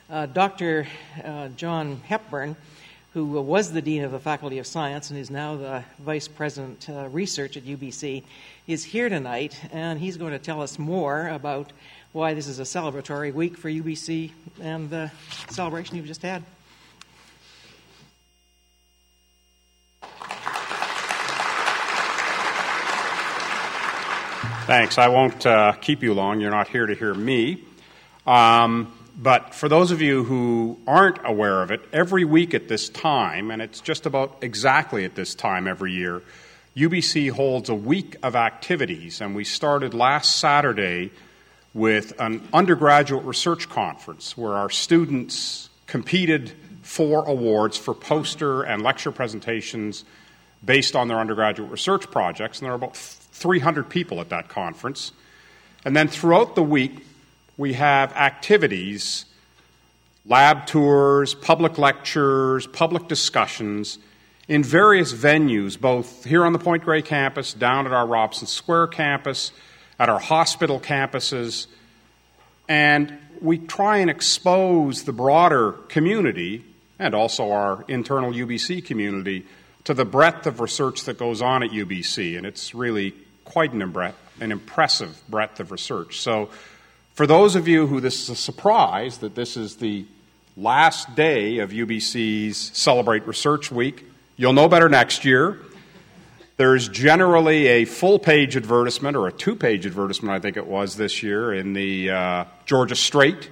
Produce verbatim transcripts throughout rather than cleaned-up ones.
Uh, Doctor Uh, John Hepburn, who was the Dean of the Faculty of Science and is now the Vice President uh, Research at U B C, is here tonight, and he's going to tell us more about why this is a celebratory week for U B C and the celebration you've just had. Thanks. I won't uh, keep you long. You're not here to hear me. Um, but for those of you who aren't aware of it, every week at this time, and it's just about exactly at this time every year, U B C holds a week of activities. And we started last Saturday with an undergraduate research conference where our students competed for awards for poster and lecture presentations based on their undergraduate research projects. And there were about three hundred people at that conference. And then throughout the week, we have activities, lab tours, public lectures, public discussions in various venues, both here on the Point Grey campus, down at our Robson Square campus, at our hospital campuses. And we try and expose the broader community, and also our internal U B C community, to the breadth of research that goes on at U B C. And it's really quite an, imbra- an impressive breadth of research. So for those of you who this is a surprise that this is the last day of U B C's Celebrate Research Week, you'll know better next year. There's generally a full-page advertisement, or a two-page advertisement, I think it was this year, in the uh, Georgia Straight.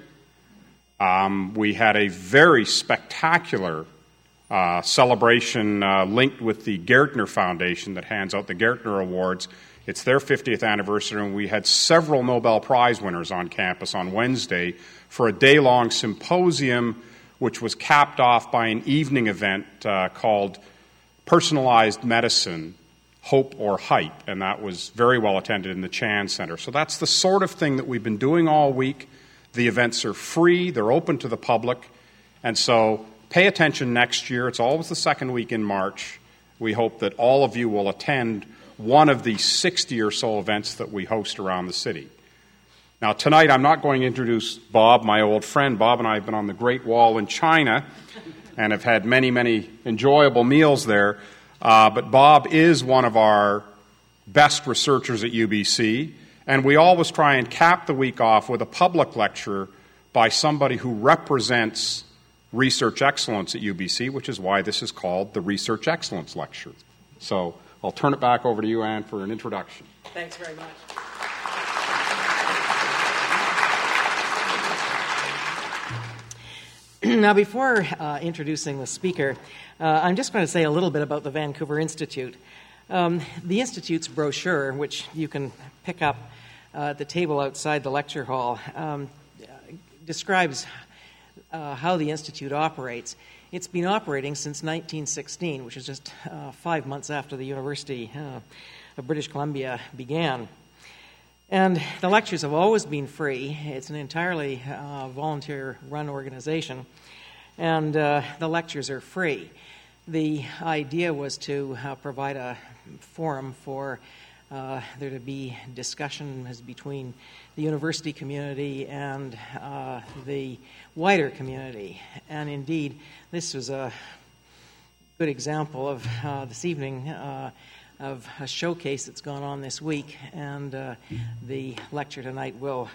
Um, we had a very spectacular uh, celebration uh, linked with the Gertner Foundation that hands out the Gertner Awards. It's their fiftieth anniversary, and we had several Nobel Prize winners on campus on Wednesday for a day-long symposium, which was capped off by an evening event uh, called Personalized Medicine, Hope or Hype, and that was very well attended in the Chan Center. So that's the sort of thing that we've been doing all week. The events are free, they're open to the public, and so pay attention next year. It's always the second week in March. We hope that all of you will attend one of the sixty or so events that we host around the city. Now, tonight I'm not going to introduce Bob, my old friend. Bob and I have been on the Great Wall in China and have had many, many enjoyable meals there. Uh, but Bob is one of our best researchers at U B C, and we always try and cap the week off with a public lecture by somebody who represents research excellence at U B C, which is why this is called the Research Excellence Lecture. So I'll turn it back over to you, Anne, for an introduction. Thanks very much. Now, before uh, introducing the speaker, uh, I'm just going to say a little bit about the Vancouver Institute. Um, the Institute's brochure, which you can pick up uh, at the table outside the lecture hall, um, describes uh, how the Institute operates. It's been operating since nineteen sixteen, which is just uh, five months after the University uh, of British Columbia began. And the lectures have always been free. It's an entirely uh, volunteer-run organization, and uh, the lectures are free. The idea was to uh, provide a forum for uh, there to be discussions between the university community and uh, the wider community. And indeed, this was a good example of uh, this evening uh, of a showcase that's gone on this week, and uh, the lecture tonight will,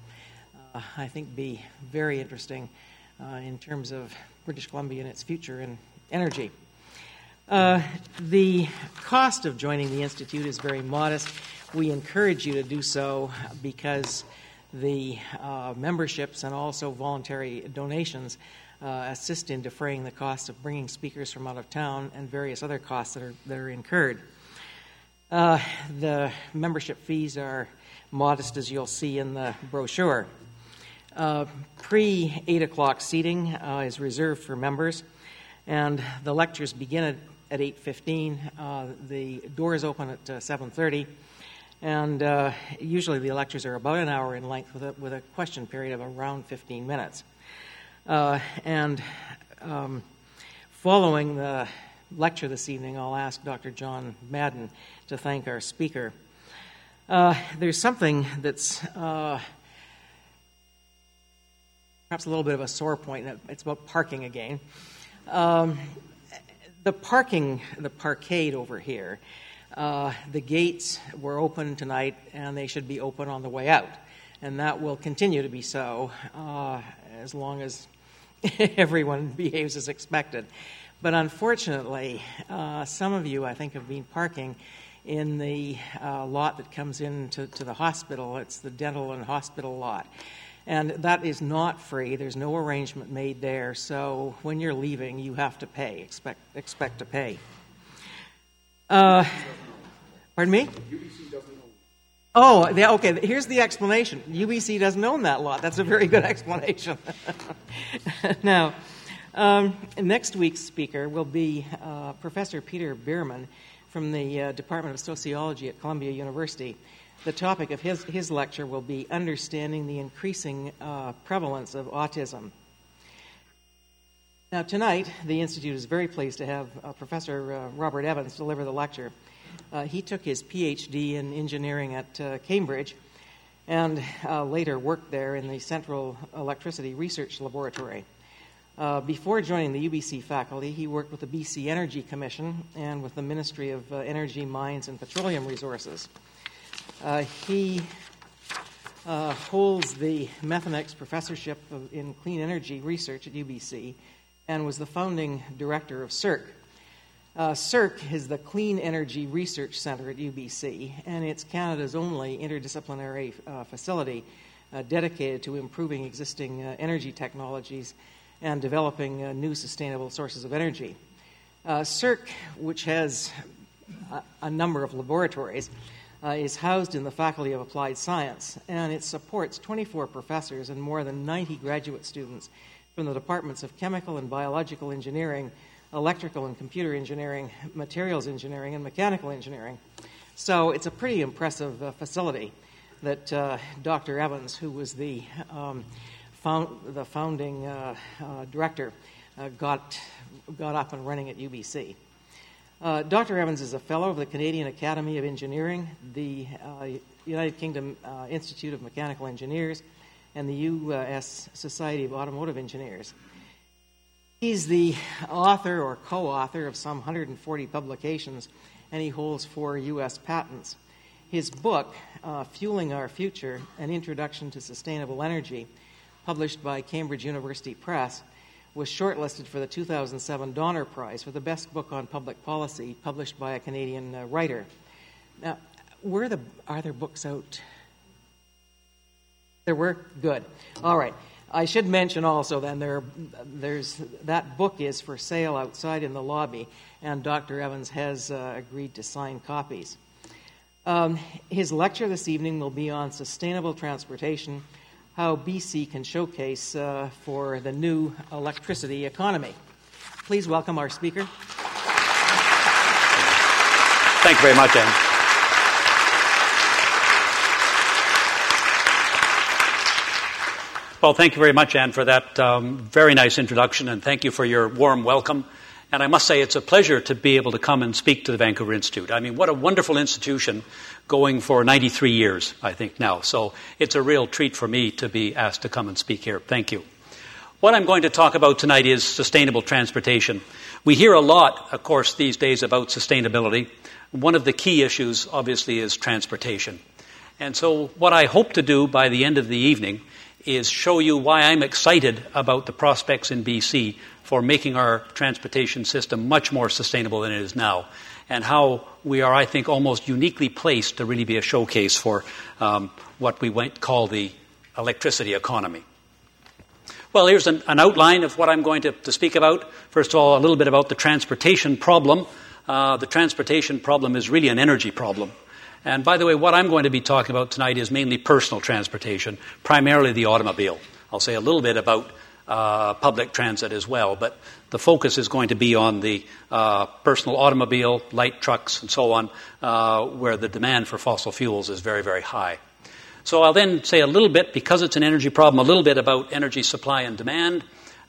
uh, I think, be very interesting uh, in terms of British Columbia and its future in energy. Uh, the cost of joining the Institute is very modest. We encourage you to do so because the uh, memberships and also voluntary donations uh, assist in defraying the cost of bringing speakers from out of town and various other costs that are, that are incurred. Uh, the membership fees are modest, as you'll see in the brochure. Uh, pre eight o'clock seating uh, is reserved for members, and the lectures begin at, at eight fifteen. Uh, the doors open at uh, seven thirty, and uh, usually the lectures are about an hour in length with a, with a question period of around fifteen minutes. Uh, and um, following the lecture this evening, I'll ask Doctor John Madden to thank our speaker. Uh, there's something that's uh, perhaps a little bit of a sore point. It's about parking again. Um, the parking, the parkade over here, uh, the gates were open tonight, and they should be open on the way out. And that will continue to be so uh, as long as everyone behaves as expected. But unfortunately, uh, some of you, I think, have been parking in the uh, lot that comes into to the hospital. It's the dental and hospital lot. And that is not free. There's no arrangement made there. So when you're leaving, you have to pay. Expect expect to pay. Uh, pardon me? U B C doesn't own. Oh, yeah, okay. Here's the explanation. U B C doesn't own that lot. That's a very good explanation. Now, um, next week's speaker will be uh, Professor Peter Bierman from the uh, Department of Sociology at Columbia University. The topic of his, his lecture will be Understanding the Increasing uh, Prevalence of Autism. Now, tonight, the Institute is very pleased to have uh, Professor uh, Robert Evans deliver the lecture. Uh, he took his P H D in engineering at uh, Cambridge and uh, later worked there in the Central Electricity Research Laboratory. Uh, before joining the U B C faculty, he worked with the B C Energy Commission and with the Ministry of uh, Energy, Mines, and Petroleum Resources. Uh, he uh, holds the Methanex Professorship of, in Clean Energy Research at U B C and was the founding director of C E R C. Uh, C E R C is the Clean Energy Research Center at U B C, and it's Canada's only interdisciplinary uh, facility uh, dedicated to improving existing uh, energy technologies and developing uh, new sustainable sources of energy. Uh, C E R C, which has a, a number of laboratories, uh, is housed in the Faculty of Applied Science, and it supports twenty-four professors and more than ninety graduate students from the departments of Chemical and Biological Engineering, Electrical and Computer Engineering, Materials Engineering, and Mechanical Engineering. So it's a pretty impressive uh, facility that uh, Doctor Evans, who was the um, found, the founding uh, uh, director, uh, got got up and running at U B C. Uh, Doctor Evans is a fellow of the Canadian Academy of Engineering, the uh, United Kingdom uh, Institute of Mechanical Engineers, and the U S Society of Automotive Engineers. He's the author or co-author of some one hundred forty publications, and he holds four U S patents. His book, uh, Fueling Our Future, An Introduction to Sustainable Energy, published by Cambridge University Press, was shortlisted for the two thousand seven Donner Prize for the best book on public policy, published by a Canadian uh, writer. Now, were the, are there books out? There were? Good. All right. I should mention also then there, there's that book is for sale outside in the lobby, and Doctor Evans has uh, agreed to sign copies. Um, his lecture this evening will be on sustainable transportation, how B C can showcase uh, for the new electricity economy. Please welcome our speaker. Thank you very much, Anne. Well, thank you very much, Anne, for that um, very nice introduction, and thank you for your warm welcome. And I must say it's a pleasure to be able to come and speak to the Vancouver Institute. I mean, what a wonderful institution, going for ninety-three years, I think, now. So it's a real treat for me to be asked to come and speak here. Thank you. What I'm going to talk about tonight is sustainable transportation. We hear a lot, of course, these days about sustainability. One of the key issues, obviously, is transportation. And so what I hope to do by the end of the evening is show you why I'm excited about the prospects in B C for making our transportation system much more sustainable than it is now, and how we are, I think, almost uniquely placed to really be a showcase for um, what we might call the electricity economy. Well, here's an, an outline of what I'm going to, to speak about. First of all, a little bit about the transportation problem. Uh, the transportation problem is really an energy problem. And by the way, what I'm going to be talking about tonight is mainly personal transportation, primarily the automobile. I'll say a little bit about uh, public transit as well, but the focus is going to be on the uh, personal automobile, light trucks, and so on, uh, where the demand for fossil fuels is very, very high. So I'll then say a little bit, because it's an energy problem, a little bit about energy supply and demand,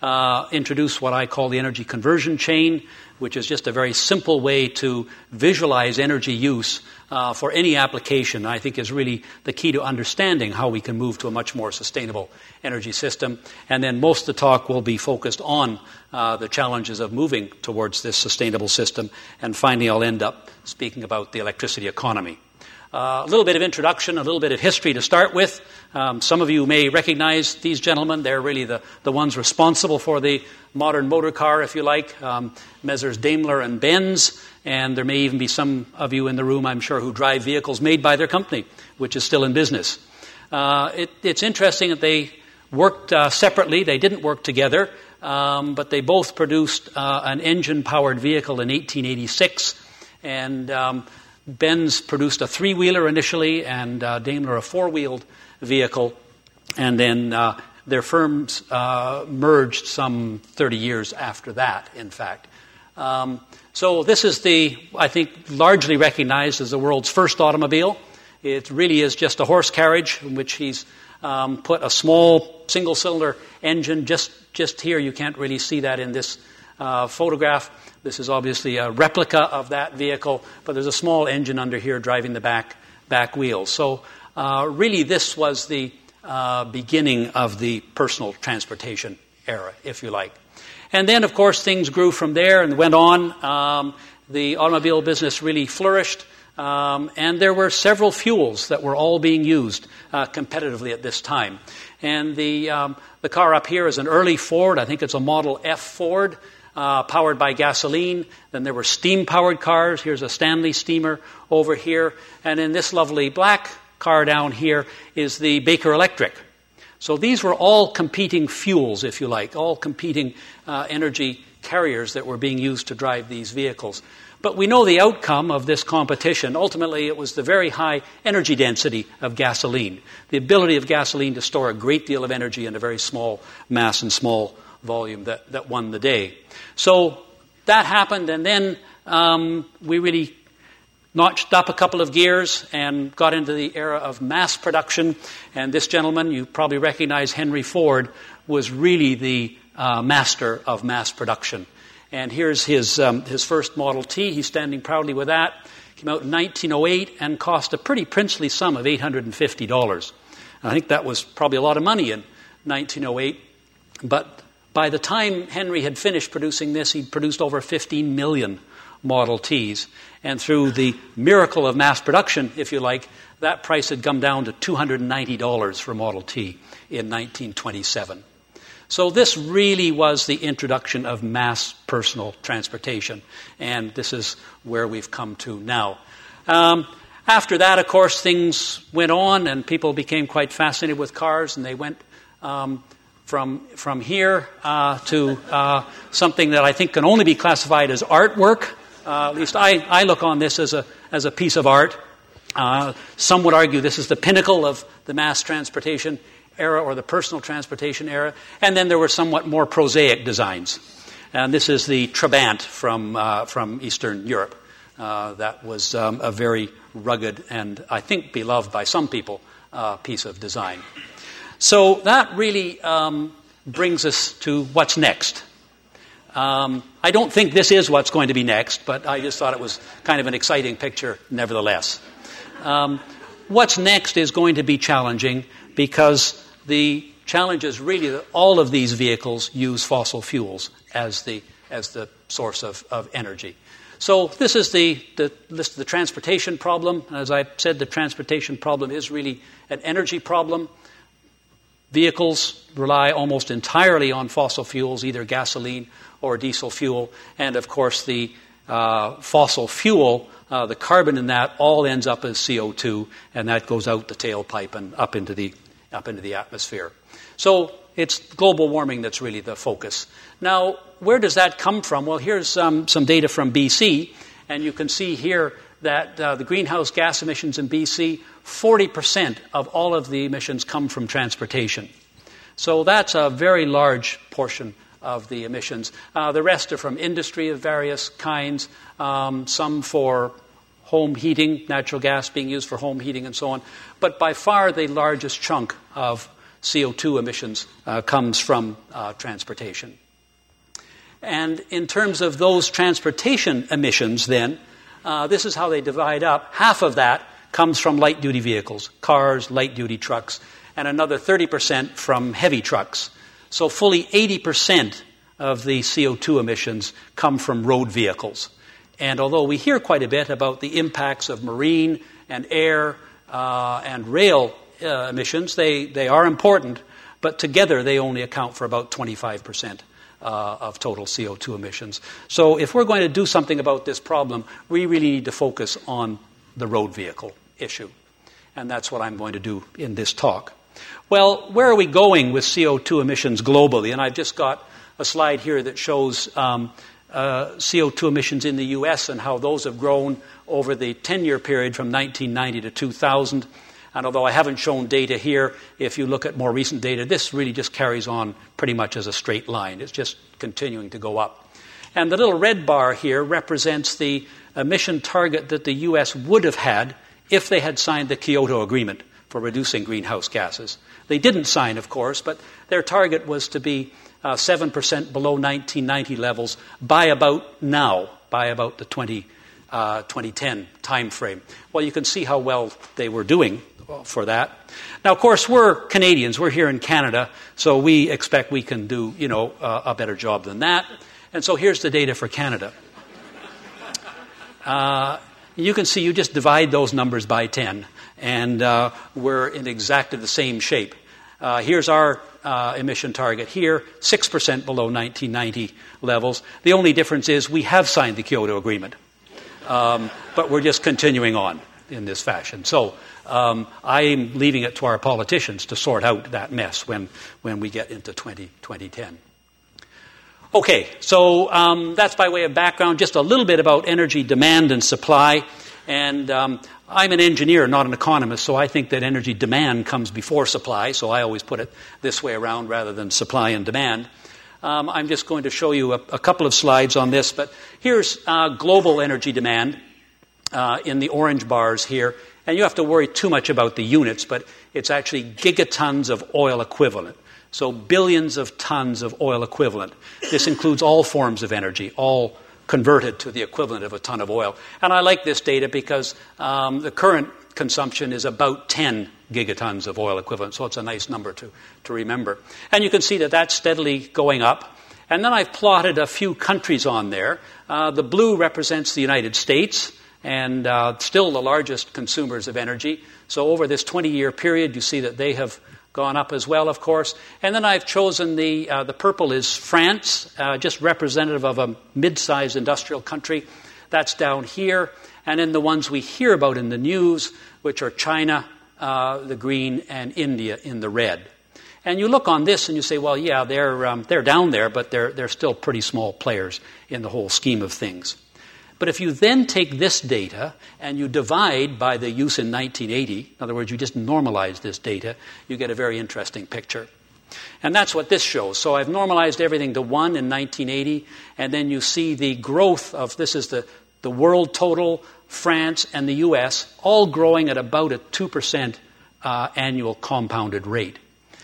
uh, introduced what I call the energy conversion chain, which is just a very simple way to visualize energy use uh, for any application. I think is really the key to understanding how we can move to a much more sustainable energy system. And then most of the talk will be focused on uh, the challenges of moving towards this sustainable system. And finally, I'll end up speaking about the electricity economy. Uh, a little bit of introduction, a little bit of history to start with. Um, some of you may recognize these gentlemen. They're really the, the ones responsible for the modern motor car, if you like, um, Messrs. Daimler and Benz. And there may even be some of you in the room, I'm sure, who drive vehicles made by their company, which is still in business. Uh, it, it's interesting that they worked uh, separately. They didn't work together, um, but they both produced uh, an engine-powered vehicle in eighteen eighty-six. And Um, Benz produced a three-wheeler initially, and uh, Daimler a four-wheeled vehicle, and then uh, their firms uh, merged some thirty years after that, in fact. Um, so this is the, I think, largely recognized as the world's first automobile. It really is just a horse carriage in which he's um, put a small single-cylinder engine just, just here. You can't really see that in this uh, photograph. This is obviously a replica of that vehicle, but there's a small engine under here driving the back back wheels. So uh, really this was the uh, beginning of the personal transportation era, if you like. And then, of course, things grew from there and went on. Um, the automobile business really flourished, um, and there were several fuels that were all being used uh, competitively at this time. And the, um, the car up here is an early Ford. I think it's a Model F Ford. Uh, powered by gasoline. Then there were steam-powered cars. Here's a Stanley steamer over here. And in this lovely black car down here is the Baker Electric. So these were all competing fuels, if you like, all competing uh, energy carriers that were being used to drive these vehicles. But we know the outcome of this competition. Ultimately, it was the very high energy density of gasoline, the ability of gasoline to store a great deal of energy in a very small mass and small volume that, that won the day. So that happened, and then um, we really notched up a couple of gears and got into the era of mass production. And this gentleman, you probably recognize Henry Ford, was really the uh, master of mass production. And here's his um, his first Model T. He's standing proudly with that. Came out in nineteen oh eight and cost a pretty princely sum of eight hundred fifty dollars. I think that was probably a lot of money in nineteen oh eight, but by the time Henry had finished producing this, he'd produced over fifteen million Model Ts. And through the miracle of mass production, if you like, that price had come down to two hundred ninety dollars for Model T in nineteen twenty-seven. So this really was the introduction of mass personal transportation. And this is where we've come to now. Um, after that, of course, things went on and people became quite fascinated with cars, and they went Um, From from here uh, to uh, something that I think can only be classified as artwork. Uh, at least I, I look on this as a as a piece of art. Uh, some would argue this is the pinnacle of the mass transportation era or the personal transportation era. And then there were somewhat more prosaic designs. And this is the Trabant from uh, from Eastern Europe. Uh, that was um, a very rugged and I think beloved by some people uh, piece of design. So that really um, brings us to what's next. Um, I don't think this is what's going to be next, but I just thought it was kind of an exciting picture nevertheless. Um, what's next is going to be challenging because the challenge is really that all of these vehicles use fossil fuels as the as the source of, of energy. So this is the, the list of the transportation problem. As I said, the transportation problem is really an energy problem. Vehicles rely almost entirely on fossil fuels, either gasoline or diesel fuel. And, of course, the uh, fossil fuel, uh, the carbon in that all ends up as C O two, and that goes out the tailpipe and up into the, up into the atmosphere. So it's global warming that's really the focus. Now, where does that come from? Well, here's um, some data from B C, and you can see here that uh, the greenhouse gas emissions in B C, forty percent of all of the emissions come from transportation. So that's a very large portion of the emissions. Uh, the rest are from industry of various kinds, um, some for home heating, natural gas being used for home heating and so on. But by far the largest chunk of C O two emissions uh, comes from uh, transportation. And in terms of those transportation emissions then, uh, this is how they divide up. Half of that comes from light-duty vehicles, cars, light-duty trucks, and another thirty percent from heavy trucks. So fully eighty percent of the C O two emissions come from road vehicles. And although we hear quite a bit about the impacts of marine and air uh, and rail uh, emissions, they, they are important, but together they only account for about twenty-five percent uh, of total C O two emissions. So if we're going to do something about this problem, we really need to focus on the road vehicle issue. And that's what I'm going to do in this talk. Well, where are we going with C O two emissions globally? And I've just got a slide here that shows um, uh, C O two emissions in the U S and how those have grown over the ten-year period from nineteen ninety to two thousand. And although I haven't shown data here, if you look at more recent data, this really just carries on pretty much as a straight line. It's just continuing to go up. And the little red bar here represents the emission target that the U S would have had if they had signed the Kyoto Agreement for reducing greenhouse gases. They didn't sign, of course, but their target was to be uh, seven percent below nineteen ninety levels by about now, by about the twenty, uh, twenty ten time frame. Well, you can see how well they were doing for that. Now, of course, we're Canadians. We're here in Canada, so we expect we can do, you know, uh, a better job than that. And so here's the data for Canada. Uh, you can see you just divide those numbers by ten, and uh, we're in exactly the same shape. Uh, here's our uh, emission target here, six percent below nineteen ninety levels. The only difference is we have signed the Kyoto Agreement, um, but we're just continuing on in this fashion. So um, I'm leaving it to our politicians to sort out that mess when, when we get into twenty ten. Okay, so um, that's by way of background, just a little bit about energy demand and supply. And um, I'm an engineer, not an economist, so I think that energy demand comes before supply, so I always put it this way around rather than supply and demand. Um, I'm just going to show you a, a couple of slides on this, but here's uh, global energy demand uh, in the orange bars here. And you have to worry too much about the units, but it's actually gigatons of oil equivalent. So billions of tons of oil equivalent. This includes all forms of energy, all converted to the equivalent of a ton of oil. And I like this data because um, the current consumption is about ten gigatons of oil equivalent, so it's a nice number to, to remember. And you can see that that's steadily going up. And then I've plotted a few countries on there. Uh, the blue represents the United States, and uh, still the largest consumers of energy. So over this twenty-year period, you see that they have gone up as well, of course. And then I've chosen the uh, the purple is France, uh, just representative of a mid-sized industrial country. That's down here. And then the ones we hear about in the news, which are China, uh, the green, and India in the red. And you look on this and you say, well, yeah, they're um, they're down there, but they're they're still pretty small players in the whole scheme of things. But if you then take this data and you divide by the use in nineteen eighty, in other words, you just normalize this data, you get a very interesting picture. And that's what this shows. So I've normalized everything to one in nineteen eighty, and then you see the growth of, this is the, the world total, France and the U S, all growing at about a two percent uh, annual compounded rate.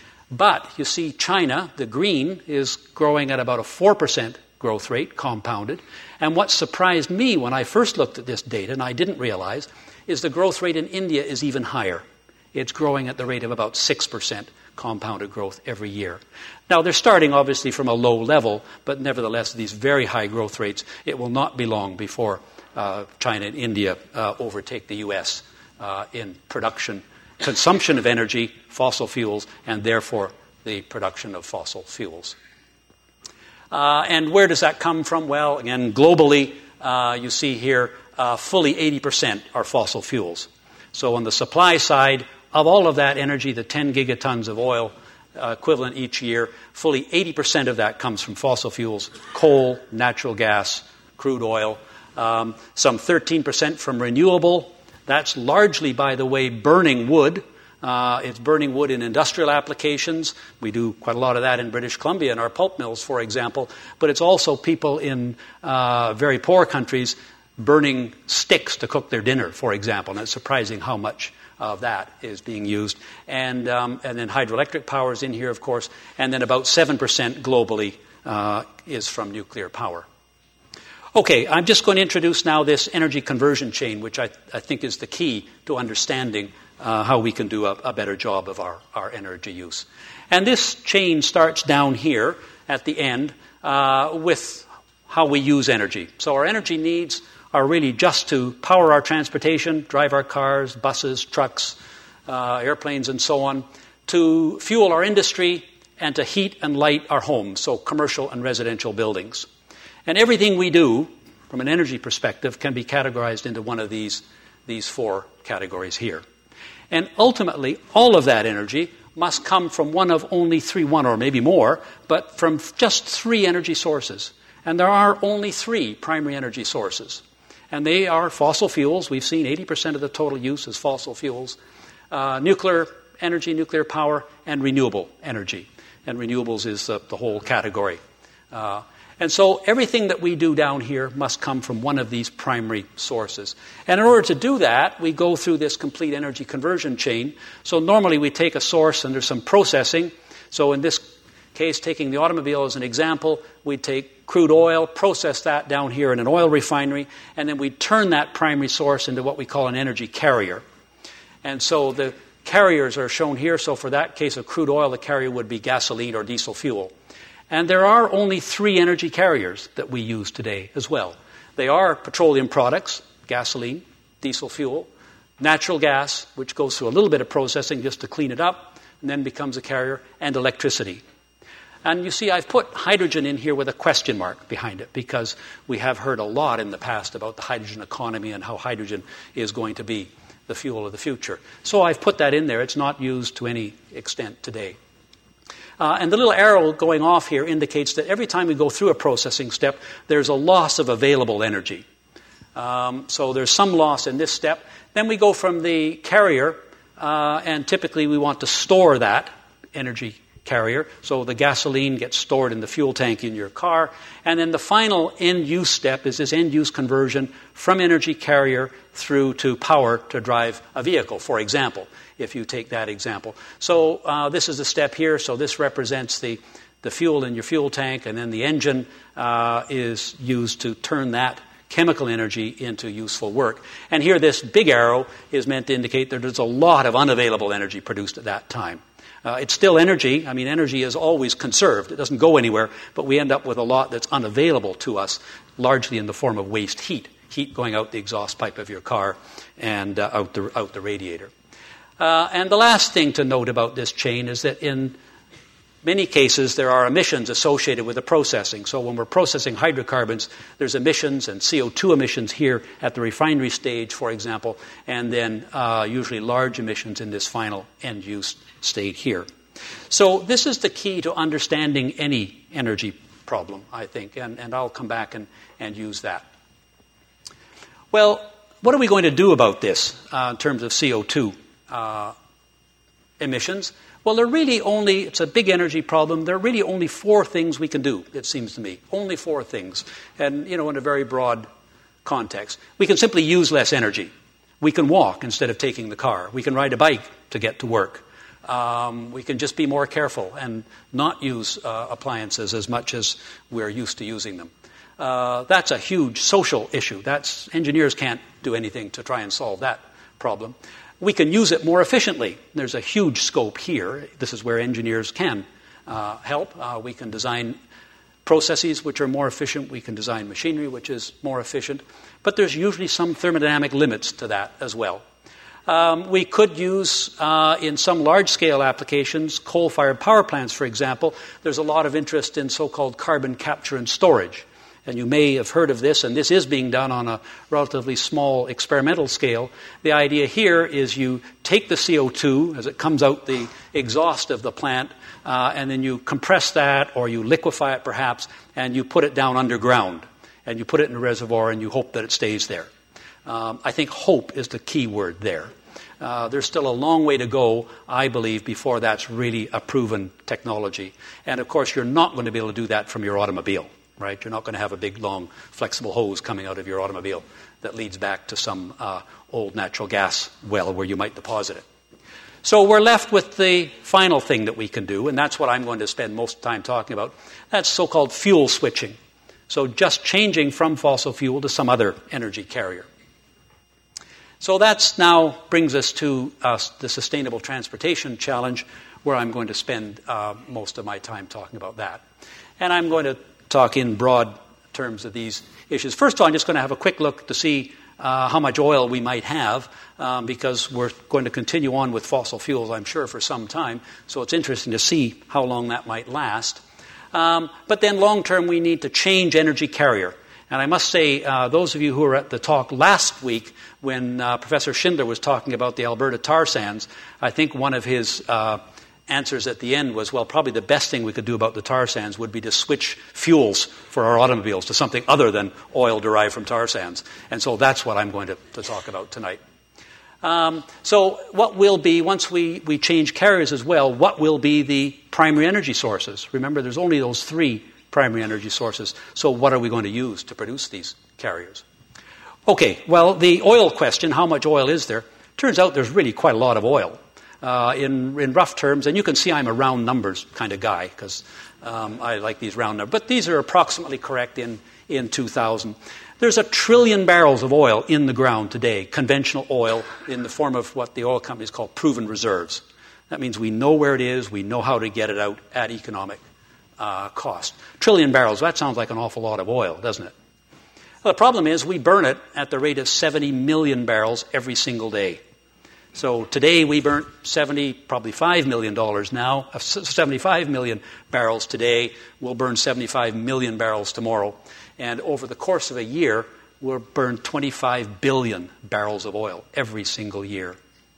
But you see China, the green, is growing at about a four percent growth rate, compounded. And what surprised me when I first looked at this data, and I didn't realize, is the growth rate in India is even higher. It's growing at the rate of about six percent compounded growth every year. Now, they're starting, obviously, from a low level, but nevertheless, these very high growth rates, it will not be long before uh, China and India uh, overtake the U S uh, in production, consumption of energy, fossil fuels, and therefore the production of fossil fuels. Uh, and where does that come from? Well, again, globally, uh, you see here, uh, fully eighty percent are fossil fuels. So on the supply side, of all of that energy, the ten gigatons of oil uh, equivalent each year, fully eighty percent of that comes from fossil fuels, coal, natural gas, crude oil, um, some thirteen percent from renewable. That's largely, by the way, burning wood. Uh, it's burning wood in industrial applications. We do quite a lot of that in British Columbia in our pulp mills, for example. But it's also people in uh, very poor countries burning sticks to cook their dinner, for example. And it's surprising how much of that is being used. And, um, and then hydroelectric power is in here, of course. And then about seven percent globally uh, is from nuclear power. Okay, I'm just going to introduce now this energy conversion chain, which I, I think is the key to understanding uh, how we can do a, a better job of our, our energy use. And this chain starts down here at the end uh, with how we use energy. So our energy needs are really just to power our transportation, drive our cars, buses, trucks, uh, airplanes, and so on, to fuel our industry, and to heat and light our homes, so commercial and residential buildings. And everything we do, from an energy perspective, can be categorized into one of these, these four categories here. And ultimately, all of that energy must come from one of only three, one or maybe more, but from just three energy sources. And there are only three primary energy sources. And they are fossil fuels. We've seen eighty percent of the total use is fossil fuels. Uh, nuclear energy, nuclear power, and renewable energy. And renewables is uh, the whole category. Uh, And so everything that we do down here must come from one of these primary sources. And in order to do that, we go through this complete energy conversion chain. So normally we take a source and there's some processing. So in this case, taking the automobile as an example, we take crude oil, process that down here in an oil refinery, and then we turn that primary source into what we call an energy carrier. And so the carriers are shown here. So for that case of crude oil, the carrier would be gasoline or diesel fuel. And there are only three energy carriers that we use today as well. They are petroleum products, gasoline, diesel fuel, natural gas, which goes through a little bit of processing just to clean it up, and then becomes a carrier, and electricity. And you see, I've put hydrogen in here with a question mark behind it, because we have heard a lot in the past about the hydrogen economy and how hydrogen is going to be the fuel of the future. So I've put that in there. It's not used to any extent today. Uh, and the little arrow going off here indicates that every time we go through a processing step, there's a loss of available energy. Um, so there's some loss in this step. Then we go from the carrier, uh, and typically we want to store that energy carrier. So the gasoline gets stored in the fuel tank in your car. And then the final end-use step is this end-use conversion from energy carrier through to power to drive a vehicle, for example, if you take that example. So uh, this is the step here. So this represents the, the fuel in your fuel tank, and then the engine uh, is used to turn that chemical energy into useful work. And here this big arrow is meant to indicate that there's a lot of unavailable energy produced at that time. Uh, it's still energy. I mean, energy is always conserved. It doesn't go anywhere, but we end up with a lot that's unavailable to us, largely in the form of waste heat, heat going out the exhaust pipe of your car and uh, out the, out the radiator. Uh, and the last thing to note about this chain is that in many cases there are emissions associated with the processing. So when we're processing hydrocarbons, there's emissions and C O two emissions here at the refinery stage, for example, and then uh, usually large emissions in this final end-use state here. So this is the key to understanding any energy problem, I think, and, and I'll come back and, and use that. Well, what are we going to do about this uh, in terms of C O two uh, emissions? Well, there are really only, it's a big energy problem, there are really only four things we can do, it seems to me. Only four things. And, you know, in a very broad context. We can simply use less energy. We can walk instead of taking the car. We can ride a bike to get to work. Um, we can just be more careful and not use uh, appliances as much as we're used to using them. Uh, that's a huge social issue. That's, engineers can't do anything to try and solve that problem. We can use it more efficiently. There's a huge scope here. This is where engineers can uh, help. Uh, we can design processes which are more efficient. We can design machinery which is more efficient. But there's usually some thermodynamic limits to that as well. Um, we could use, uh, in some large-scale applications, coal-fired power plants, for example. There's a lot of interest in so-called carbon capture and storage. And you may have heard of this, and this is being done on a relatively small experimental scale. The idea here is you take the C O two as it comes out the exhaust of the plant, uh, and then you compress that, or you liquefy it perhaps, and you put it down underground. And you put it in a reservoir, and you hope that it stays there. Um, I think hope is the key word there. Uh, there's still a long way to go, I believe, before that's really a proven technology. And, of course, you're not going to be able to do that from your automobile. right? You're not going to have a big, long, flexible hose coming out of your automobile that leads back to some uh, old natural gas well where you might deposit it. So we're left with the final thing that we can do, and that's what I'm going to spend most of the time talking about. That's so-called fuel switching. So just changing from fossil fuel to some other energy carrier. So that's now brings us to uh, the Sustainable Transportation Challenge, where I'm going to spend uh, most of my time talking about that. And I'm going to talk in broad terms of these issues. First of all, I'm just going to have a quick look to see uh, how much oil we might have, um, because we're going to continue on with fossil fuels, I'm sure, for some time. So it's interesting to see how long that might last. Um, but then long term, we need to change energy carrier. And I must say, uh, those of you who were at the talk last week when uh, Professor Schindler was talking about the Alberta tar sands, I think one of his uh, answers at the end was, well, probably the best thing we could do about the tar sands would be to switch fuels for our automobiles to something other than oil derived from tar sands. And so that's what I'm going to, to talk about tonight. Um, so what will be, once we, we change carriers as well, what will be the primary energy sources? Remember, there's only those three primary energy sources. So what are we going to use to produce these carriers? Okay, well, the oil question, how much oil is there? Turns out there's really quite a lot of oil. Uh, in, in rough terms, and you can see I'm a round numbers kind of guy because um, I like these round numbers, but these are approximately correct in, in two thousand. There's a trillion barrels of oil in the ground today, conventional oil in the form of what the oil companies call proven reserves. That means we know where it is, we know how to get it out at economic uh, cost. Trillion barrels, that sounds like an awful lot of oil, doesn't it? Well, the problem is we burn it at the rate of seventy million barrels every single day. So today we burnt seventy, probably five million dollars now, uh, seventy-five million barrels today. We'll burn seventy-five million barrels tomorrow. And over the course of a year, we'll burn twenty-five billion barrels of oil every single year.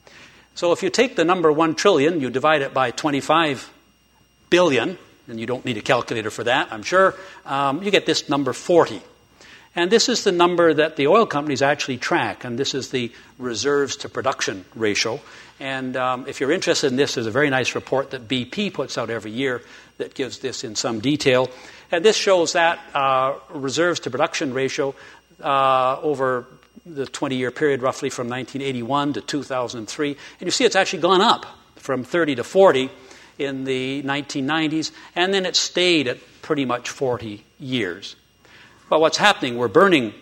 So if you take the number one trillion, you divide it by twenty-five billion, and you don't need a calculator for that, I'm sure, um, you get this number forty. And this is the number that the oil companies actually track, and this is the reserves to production ratio. And um, if you're interested in this, there's a very nice report that B P puts out every year that gives this in some detail. And this shows that uh, reserves to production ratio uh, over the twenty-year period, roughly from nineteen eighty-one to two thousand three. And you see it's actually gone up from thirty to forty in the nineteen nineties, and then it stayed at pretty much forty years. Well, what's happening? We're burning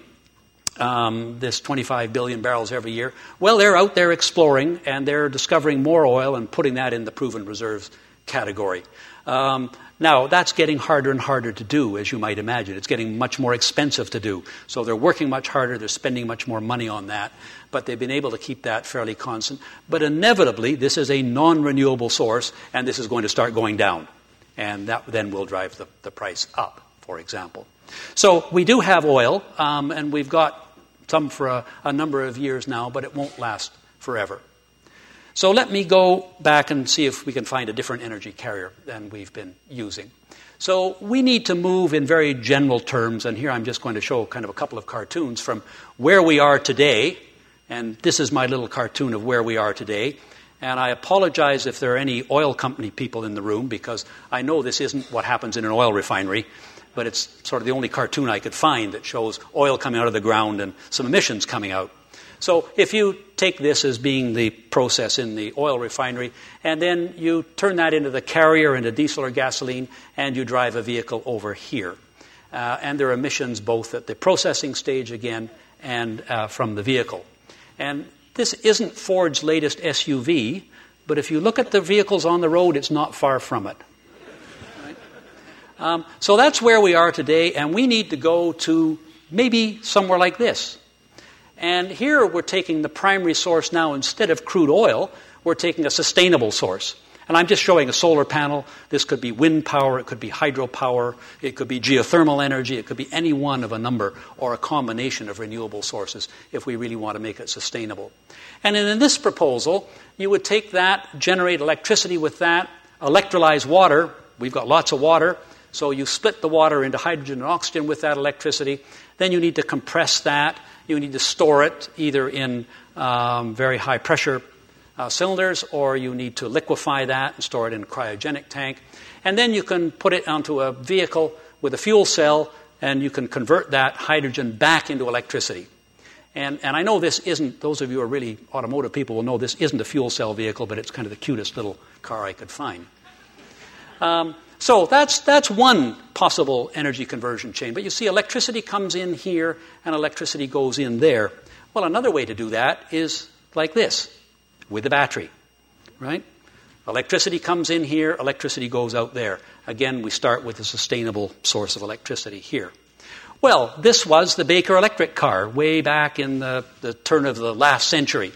um, this twenty-five billion barrels every year. Well, they're out there exploring, and they're discovering more oil and putting that in the proven reserves category. Um, now, that's getting harder and harder to do, as you might imagine. It's getting much more expensive to do. So they're working much harder. They're spending much more money on that. But they've been able to keep that fairly constant. But inevitably, this is a non-renewable source, and this is going to start going down. And that then will drive the, the price up, for example. So we do have oil, um, and we've got some for a, a number of years now, but it won't last forever. So let me go back and see if we can find a different energy carrier than we've been using. So we need to move in very general terms, and here I'm just going to show kind of a couple of cartoons from where we are today, and this is my little cartoon of where we are today. And I apologize if there are any oil company people in the room, because I know this isn't what happens in an oil refinery, but it's sort of the only cartoon I could find that shows oil coming out of the ground and some emissions coming out. So if you take this as being the process in the oil refinery, and then you turn that into the carrier, into diesel or gasoline, and you drive a vehicle over here. Uh, and there are emissions both at the processing stage again and uh, from the vehicle. And this isn't Ford's latest S U V, but if you look at the vehicles on the road, it's not far from it. Um, so that's where we are today, and we need to go to maybe somewhere like this. And here we're taking the primary source now. Instead of crude oil, we're taking a sustainable source. And I'm just showing a solar panel. This could be wind power, it could be hydropower, it could be geothermal energy, it could be any one of a number or a combination of renewable sources if we really want to make it sustainable. And in this proposal, you would take that, generate electricity with that, electrolyze water. We've got lots of water. So you split the water into hydrogen and oxygen with that electricity. Then you need to compress that. You need to store it either in um, very high pressure uh, cylinders, or you need to liquefy that and store it in a cryogenic tank. And then you can put it onto a vehicle with a fuel cell, and you can convert that hydrogen back into electricity. And, and I know this isn't, those of you who are really automotive people will know this isn't a fuel cell vehicle, but it's kind of the cutest little car I could find. Um, so that's, that's one possible energy conversion chain. But you see, electricity comes in here and electricity goes in there. Well, another way to do that is like this, with the battery, right? Electricity comes in here, electricity goes out there. Again, we start with a sustainable source of electricity here. Well, this was the Baker electric car way back in the, the turn of the last century.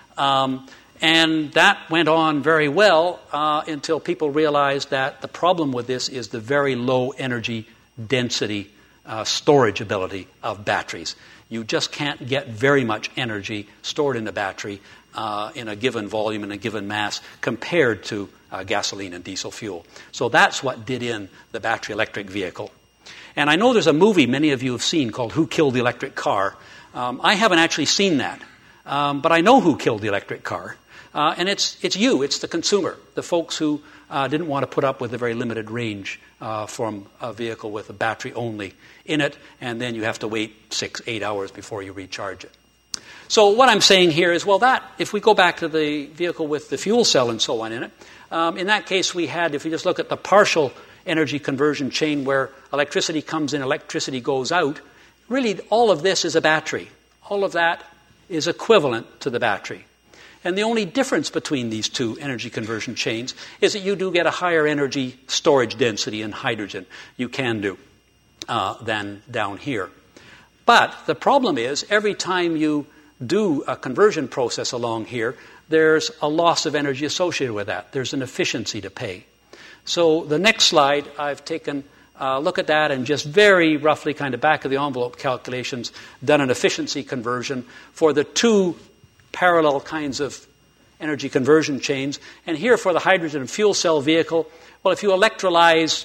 Um, and that went on very well uh, until people realized that the problem with this is the very low energy density uh, storage ability of batteries. You just can't get very much energy stored in a battery uh, in a given volume and a given mass compared to uh, gasoline and diesel fuel. So that's what did in the battery electric vehicle. And I know there's a movie many of you have seen called Who Killed the Electric Car? Um, I haven't actually seen that, um, but I know who killed the electric car. Uh, and it's it's you, it's the consumer, the folks who uh, didn't want to put up with a very limited range uh, from a vehicle with a battery only in it, and then you have to wait six, eight hours before you recharge it. So what I'm saying here is, well, that, if we go back to the vehicle with the fuel cell and so on in it, um, in that case we had, if you just look at the partial energy conversion chain where electricity comes in, electricity goes out, really all of this is a battery. All of that is equivalent to the battery. And the only difference between these two energy conversion chains is that you do get a higher energy storage density in hydrogen. You can do uh, than down here. But the problem is every time you do a conversion process along here, there's a loss of energy associated with that. There's an efficiency to pay. So the next slide, I've taken a look at that and just very roughly kind of back of the envelope calculations, done an efficiency conversion for the two parallel kinds of energy conversion chains. And here for the hydrogen fuel cell vehicle, well, if you electrolyze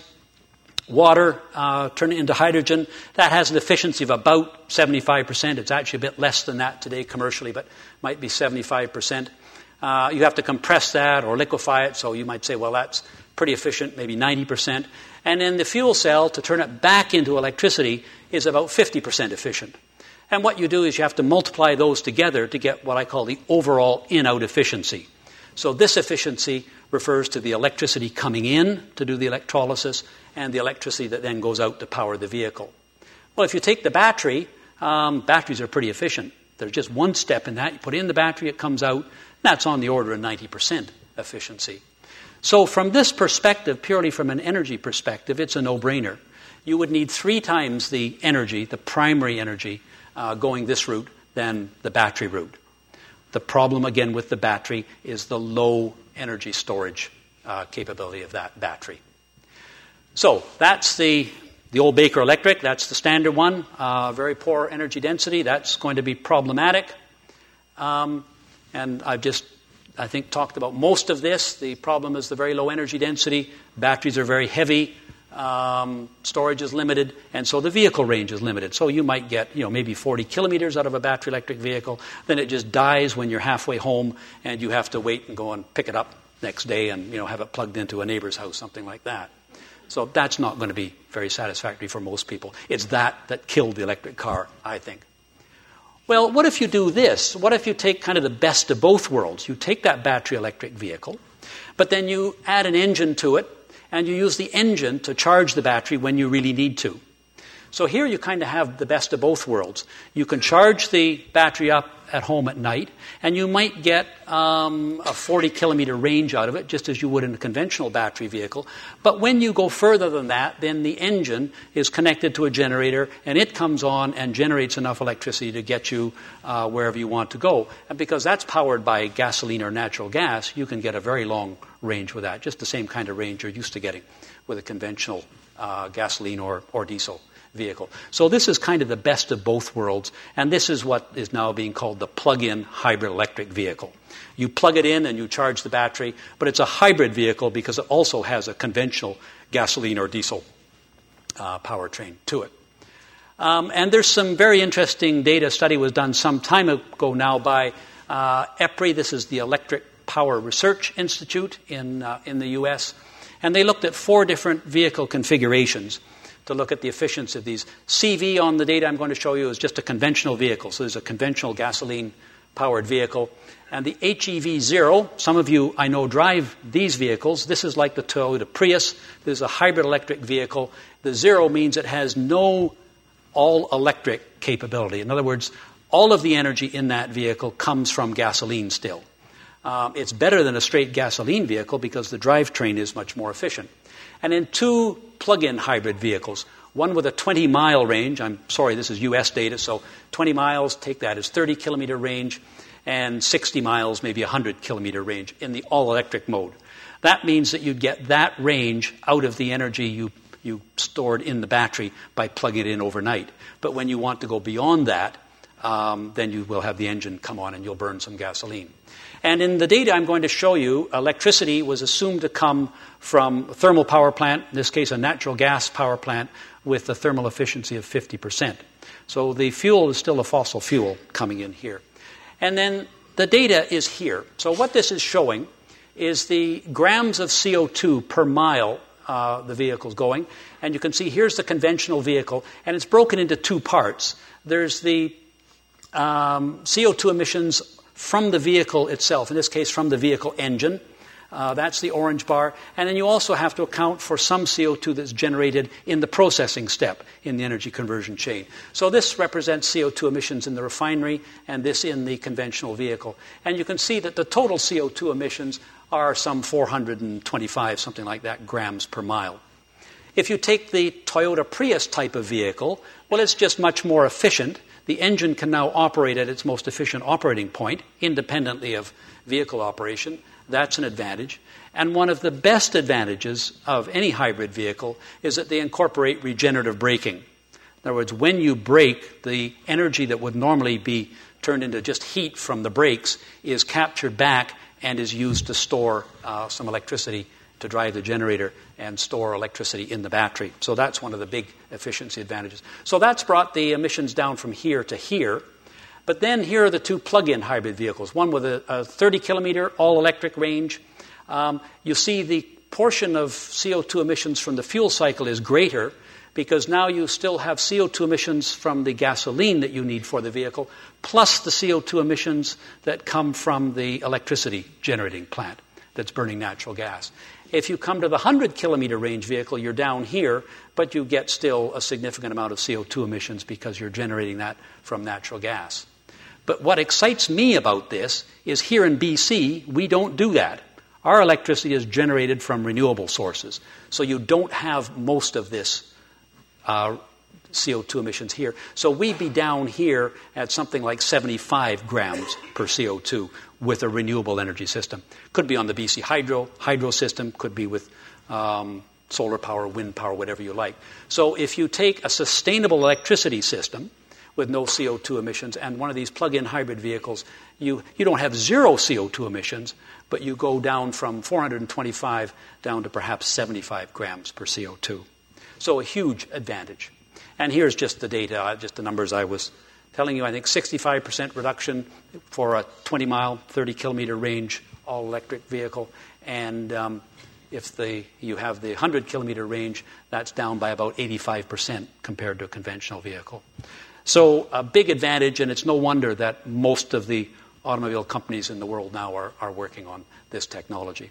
water, uh, turn it into hydrogen, that has an efficiency of about seventy-five percent. It's actually a bit less than that today commercially, but might be seventy-five percent. Uh, you have to compress that or liquefy it, so you might say, well, that's pretty efficient, maybe ninety percent. And then the fuel cell, to turn it back into electricity, is about fifty percent efficient. And what you do is you have to multiply those together to get what I call the overall in-out efficiency. So this efficiency refers to the electricity coming in to do the electrolysis and the electricity that then goes out to power the vehicle. Well, if you take the battery, um, batteries are pretty efficient. There's just one step in that. You put in the battery, it comes out. That's on the order of ninety percent efficiency. So from this perspective, purely from an energy perspective, it's a no-brainer. You would need three times the energy, the primary energy, uh, going this route than the battery route. The problem, again, with the battery is the low energy storage uh, capability of that battery. So that's the, the old Baker Electric. That's the standard one. Uh, very poor energy density. That's going to be problematic. Um, and I've just I think talked about most of this. The problem is the very low energy density. Batteries are very heavy. Um, storage is limited, and so the vehicle range is limited. So you might get, you know, maybe forty kilometers out of a battery electric vehicle. Then it just dies when you're halfway home, and you have to wait and go and pick it up next day, and you know have it plugged into a neighbor's house, something like that. So that's not going to be very satisfactory for most people. It's that that killed the electric car, I think. Well, what if you do this? What if you take kind of the best of both worlds? You take that battery electric vehicle, but then you add an engine to it, and you use the engine to charge the battery when you really need to. So here you kind of have the best of both worlds. You can charge the battery up at home at night, and you might get um, a forty kilometer range out of it, just as you would in a conventional battery vehicle. But when you go further than that, then the engine is connected to a generator, and it comes on and generates enough electricity to get you uh, wherever you want to go. And because that's powered by gasoline or natural gas, you can get a very long range with that, just the same kind of range you're used to getting with a conventional uh, gasoline or, or diesel vehicle. So this is kind of the best of both worlds, and this is what is now being called the plug-in hybrid electric vehicle. You plug it in and you charge the battery, but it's a hybrid vehicle because it also has a conventional gasoline or diesel uh, powertrain to it. Um, and there's some very interesting data. A study was done some time ago now by uh, EPRI. This is the Electric Power Research Institute in uh, in the U S, and they looked at four different vehicle configurations. to look at the efficiency of these. C V on the data I'm going to show you is just a conventional vehicle. So there's a conventional gasoline-powered vehicle. And the H E V zero, some of you I know drive these vehicles. This is like the Toyota Prius. This is a hybrid electric vehicle. The zero means it has no all-electric capability. In other words, all of the energy in that vehicle comes from gasoline still. Um, it's better than a straight gasoline vehicle because the drivetrain is much more efficient. And in two plug-in hybrid vehicles, one with a twenty-mile range. I'm sorry, this is U S data, so twenty miles, take that as thirty-kilometer range, and sixty miles, maybe one hundred kilometer range in the all-electric mode. That means that you get that range out of the energy you, you stored in the battery by plugging it in overnight. But when you want to go beyond that, um, then you will have the engine come on and you'll burn some gasoline. And in the data I'm going to show you, electricity was assumed to come from a thermal power plant, in this case a natural gas power plant, with a thermal efficiency of fifty percent. So the fuel is still a fossil fuel coming in here. And then the data is here. So what this is showing is the grams of C O two per mile uh, the vehicle's going. And you can see here's the conventional vehicle, and it's broken into two parts. There's the um, C O two emissions from the vehicle itself, in this case from the vehicle engine. Uh, that's the orange bar. And then you also have to account for some C O two that's generated in the processing step in the energy conversion chain. So this represents C O two emissions in the refinery and this in the conventional vehicle. And you can see that the total C O two emissions are some four hundred twenty-five, something like that, grams per mile. If you take the Toyota Prius type of vehicle, well, it's just much more efficient. The engine can now operate at its most efficient operating point, independently of vehicle operation. That's an advantage. And one of the best advantages of any hybrid vehicle is that they incorporate regenerative braking. In other words, when you brake, the energy that would normally be turned into just heat from the brakes is captured back and is used to store uh, some electricity to drive the generator and store electricity in the battery. So that's one of the big efficiency advantages. So that's brought the emissions down from here to here. But then here are the two plug-in hybrid vehicles, one with a, a thirty-kilometer all-electric range. Um, you see the portion of C O two emissions from the fuel cycle is greater because now you still have C O two emissions from the gasoline that you need for the vehicle, plus the C O two emissions that come from the electricity generating plant that's burning natural gas. If you come to the one hundred kilometer range vehicle, you're down here, but you get still a significant amount of C O two emissions because you're generating that from natural gas. But what excites me about this is here in B C, we don't do that. Our electricity is generated from renewable sources. So you don't have most of this uh, C O two emissions here. So we'd be down here at something like seventy-five grams per C O two with a renewable energy system. Could be on the B C Hydro, hydro system, could be with um, solar power, wind power, whatever you like. So if you take a sustainable electricity system with no C O two emissions and one of these plug-in hybrid vehicles, you, you don't have zero C O two emissions, but you go down from four hundred twenty-five down to perhaps seventy-five grams per C O two. So a huge advantage. And here's just the data, just the numbers I was telling you. I think sixty-five percent reduction for a twenty-mile, thirty-kilometer range all-electric vehicle. And um, if the, you have the one hundred kilometer range, that's down by about eighty-five percent compared to a conventional vehicle. So a big advantage, and it's no wonder that most of the automobile companies in the world now are, are working on this technology.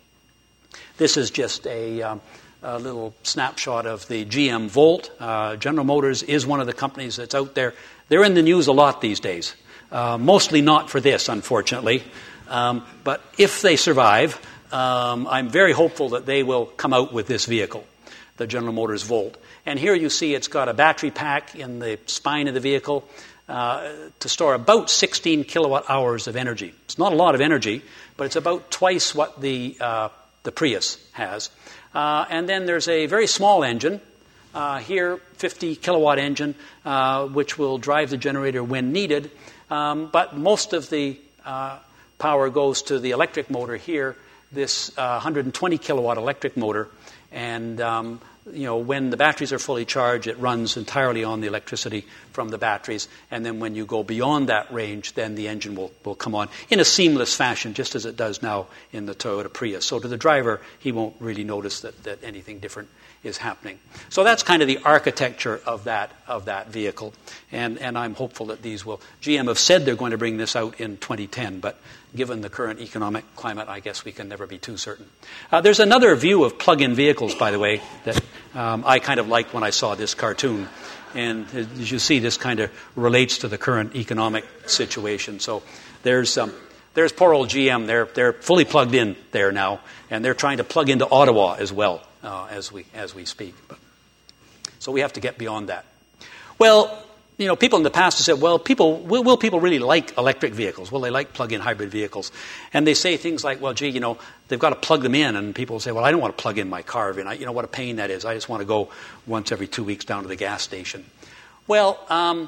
This is just a, um, a little snapshot of the G M Volt. Uh, General Motors is one of the companies that's out there. They're in the news a lot these days, uh, mostly not for this, unfortunately. Um, but if they survive, um, I'm very hopeful that they will come out with this vehicle, the General Motors Volt. And here you see it's got a battery pack in the spine of the vehicle uh, to store about sixteen kilowatt hours of energy. It's not a lot of energy, but it's about twice what the, uh, the Prius has. Uh, and then there's a very small engine, uh, here, fifty kilowatt engine, uh, which will drive the generator when needed. Um, but most of the uh, power goes to the electric motor here, this uh, one hundred twenty kilowatt electric motor. And um, you know, when the batteries are fully charged, it runs entirely on the electricity from the batteries. And then when you go beyond that range, then the engine will, will come on in a seamless fashion, just as it does now in the Toyota Prius. So to the driver, he won't really notice that, that anything different is happening. So that's kind of the architecture of that of that vehicle. And, and I'm hopeful that these will... G M have said they're going to bring this out in twenty ten, but given the current economic climate, I guess we can never be too certain. Uh, there's another view of plug-in vehicles, by the way, that um, I kind of liked when I saw this cartoon. And as you see, this kind of relates to the current economic situation. So there's um, there's poor old G M. They're they're fully plugged in there now, and they're trying to plug into Ottawa as well uh, as we as we speak. But, so we have to get beyond that. Well, you know, people in the past have said, well, people will, will people really like electric vehicles? Will they like plug-in hybrid vehicles? And they say things like, well, gee, you know, they've got to plug them in. And people say, well, I don't want to plug in my car. And I, you know, what a pain that is. I just want to go once every two weeks down to the gas station. Well, um,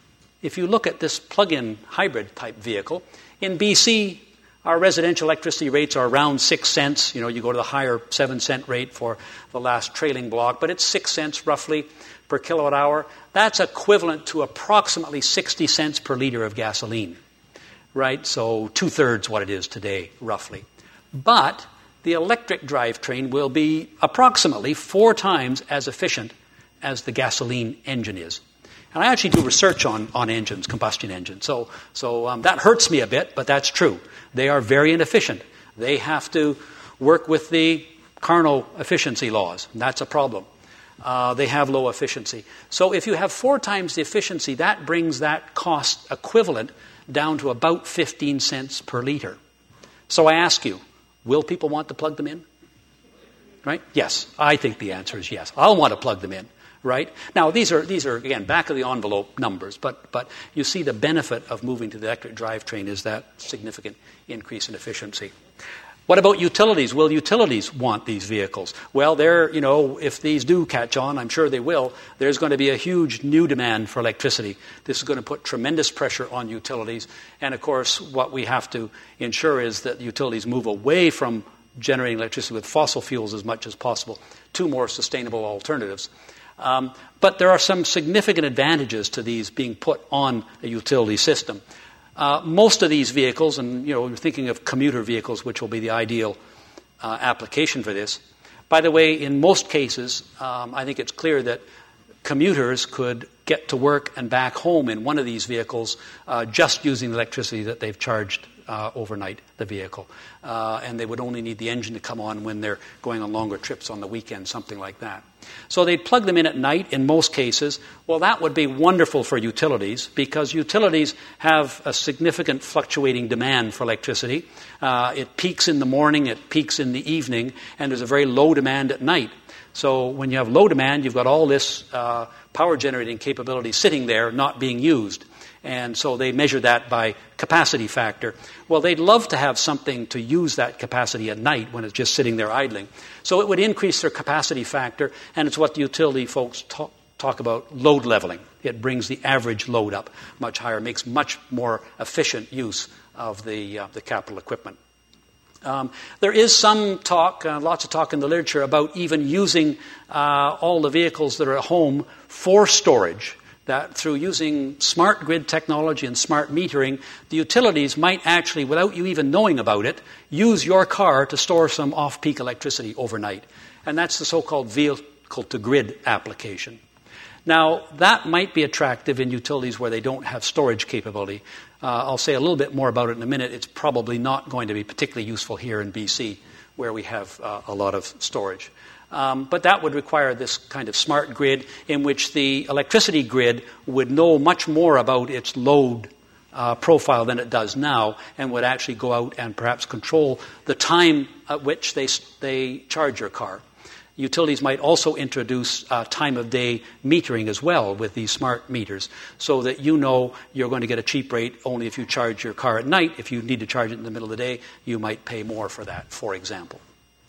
if you look at this plug-in hybrid type vehicle, in B C, our residential electricity rates are around six cents. You know, you go to the higher seven cent rate for the last trailing block, but it's six cents roughly per kilowatt hour. That's equivalent to approximately sixty cents per liter of gasoline, right? So two-thirds what it is today, roughly. But the electric drivetrain will be approximately four times as efficient as the gasoline engine is. And I actually do research on, on engines, combustion engines. So, so um, that hurts me a bit, but that's true. They are very inefficient. They have to work with the Carnot efficiency laws, and that's a problem. Uh, they have low efficiency. So if you have four times the efficiency, that brings that cost equivalent down to about fifteen cents per liter. So I ask you, will people want to plug them in? Right? Yes. I think the answer is yes. I'll want to plug them in. Right? Now, these are, these are again, back-of-the-envelope numbers, but, but you see the benefit of moving to the electric drivetrain is that significant increase in efficiency. What about utilities? Will utilities want these vehicles? Well, they're, you know, if these do catch on, I'm sure they will, there's going to be a huge new demand for electricity. This is going to put tremendous pressure on utilities. And, of course, what we have to ensure is that utilities move away from generating electricity with fossil fuels as much as possible to more sustainable alternatives. Um, but there are some significant advantages to these being put on a utility system. Uh, most of these vehicles, and you know, we're thinking of commuter vehicles, which will be the ideal uh, application for this. By the way, in most cases, um, I think it's clear that commuters could get to work and back home in one of these vehicles uh, just using the electricity that they've charged uh, overnight the vehicle. Uh, and they would only need the engine to come on when they're going on longer trips on the weekend, something like that. So they'd plug them in at night in most cases. Well, that would be wonderful for utilities because utilities have a significant fluctuating demand for electricity. Uh, it peaks in the morning, it peaks in the evening, and there's a very low demand at night. So when you have low demand, you've got all this uh, power generating capability sitting there not being used. And so they measure that by capacity factor. Well, they'd love to have something to use that capacity at night when it's just sitting there idling. So it would increase their capacity factor, and it's what the utility folks talk, talk about load leveling. It brings the average load up much higher, makes much more efficient use of the, uh, the capital equipment. Um, there is some talk, uh, lots of talk in the literature about even using uh, all the vehicles that are at home for storage. That through using smart grid technology and smart metering, the utilities might actually, without you even knowing about it, use your car to store some off-peak electricity overnight. And that's the so-called vehicle-to-grid application. Now, that might be attractive in utilities where they don't have storage capability. Uh, I'll say a little bit more about it in a minute. It's probably not going to be particularly useful here in B C, where we have uh, a lot of storage. Um, but that would require this kind of smart grid in which the electricity grid would know much more about its load uh, profile than it does now and would actually go out and perhaps control the time at which they, they charge your car. Utilities might also introduce uh, time-of-day metering as well with these smart meters so that you know you're going to get a cheap rate only if you charge your car at night. If you need to charge it in the middle of the day, you might pay more for that, for example.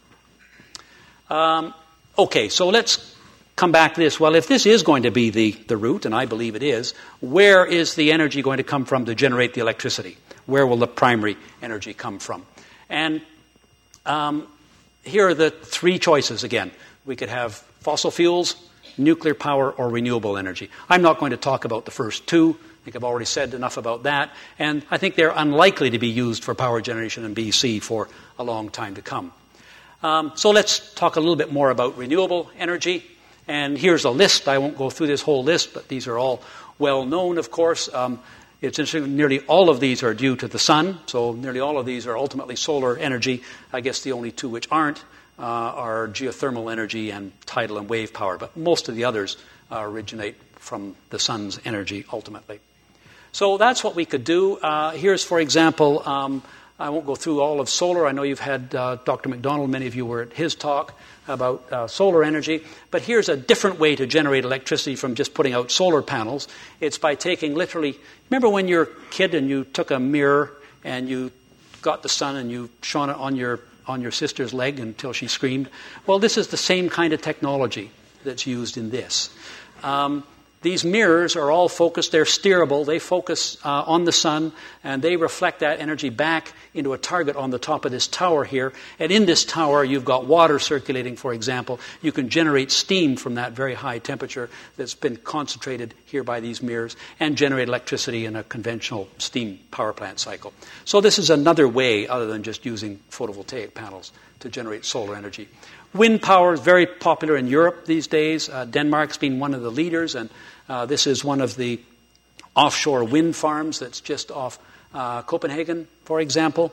Um, okay, so let's come back to this. Well, if this is going to be the, the route, and I believe it is, where is the energy going to come from to generate the electricity? Where will the primary energy come from? And um, here are the three choices again. We could have fossil fuels, nuclear power, or renewable energy. I'm not going to talk about the first two. I think I've already said enough about that. And I think they're unlikely to be used for power generation in B C for a long time to come. Um, so let's talk a little bit more about renewable energy. And here's a list. I won't go through this whole list, but these are all well known, of course. Um, it's interesting, nearly all of these are due to the sun. So nearly all of these are ultimately solar energy. I guess the only two which aren't uh, are geothermal energy and tidal and wave power. But most of the others uh, originate from the sun's energy ultimately. So that's what we could do. Uh, here's, for example, um, I won't go through all of solar. I know you've had uh, Doctor McDonald, many of you were at his talk about uh, solar energy. But here's a different way to generate electricity from just putting out solar panels. It's by taking literally, remember when you're a kid and you took a mirror and you got the sun and you shone it on your, on your sister's leg until she screamed? Well, this is the same kind of technology that's used in this. Um, These mirrors are all focused, they're steerable, they focus uh, on the sun, and they reflect that energy back into a target on the top of this tower here. And in this tower, you've got water circulating, for example. You can generate steam from that very high temperature that's been concentrated here by these mirrors and generate electricity in a conventional steam power plant cycle. So this is another way, other than just using photovoltaic panels, to generate solar energy. Wind power is very popular in Europe these days. Uh, Denmark's been one of the leaders, and uh, this is one of the offshore wind farms that's just off uh, Copenhagen, for example.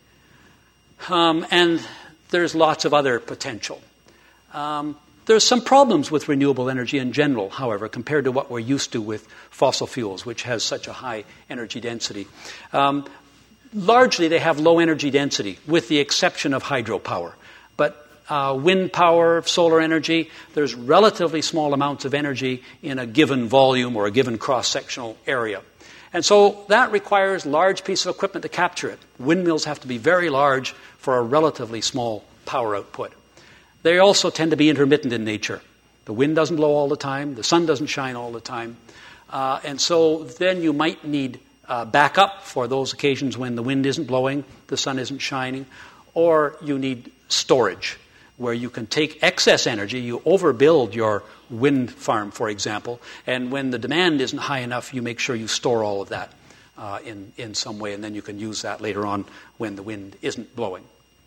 Um, and there's lots of other potential. Um, there's some problems with renewable energy in general, however, compared to what we're used to with fossil fuels, which has such a high energy density. Um, largely, they have low energy density, with the exception of hydropower. But Uh, wind power, solar energy, there's relatively small amounts of energy in a given volume or a given cross-sectional area. And so that requires large pieces of equipment to capture it. Windmills have to be very large for a relatively small power output. They also tend to be intermittent in nature. The wind doesn't blow all the time, the sun doesn't shine all the time. Uh, and so then you might need uh, backup for those occasions when the wind isn't blowing, the sun isn't shining, or you need storage, where you can take excess energy, you overbuild your wind farm, for example, and when the demand isn't high enough, you make sure you store all of that uh, in, in some way, and then you can use that later on when the wind isn't blowing.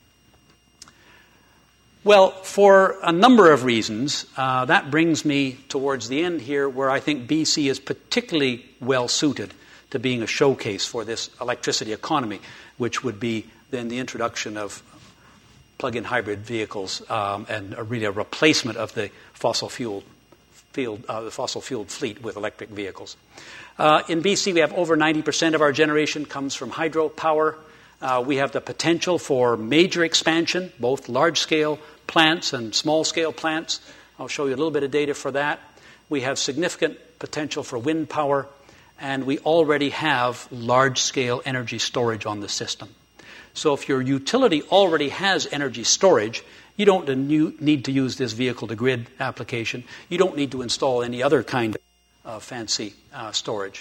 Well, for a number of reasons, uh, that brings me towards the end here, where I think B C is particularly well suited to being a showcase for this electricity economy, which would be then the introduction of plug-in hybrid vehicles um, and a, really a replacement of the fossil fuel field, uh, the fossil fueled fleet with electric vehicles. Uh, in B C, we have over ninety percent of our generation comes from hydropower. Uh, we have the potential for major expansion, both large-scale plants and small-scale plants. I'll show you a little bit of data for that. We have significant potential for wind power, and we already have large-scale energy storage on the system. So if your utility already has energy storage, you don't need to use this vehicle-to-grid application. You don't need to install any other kind of uh, fancy uh, storage.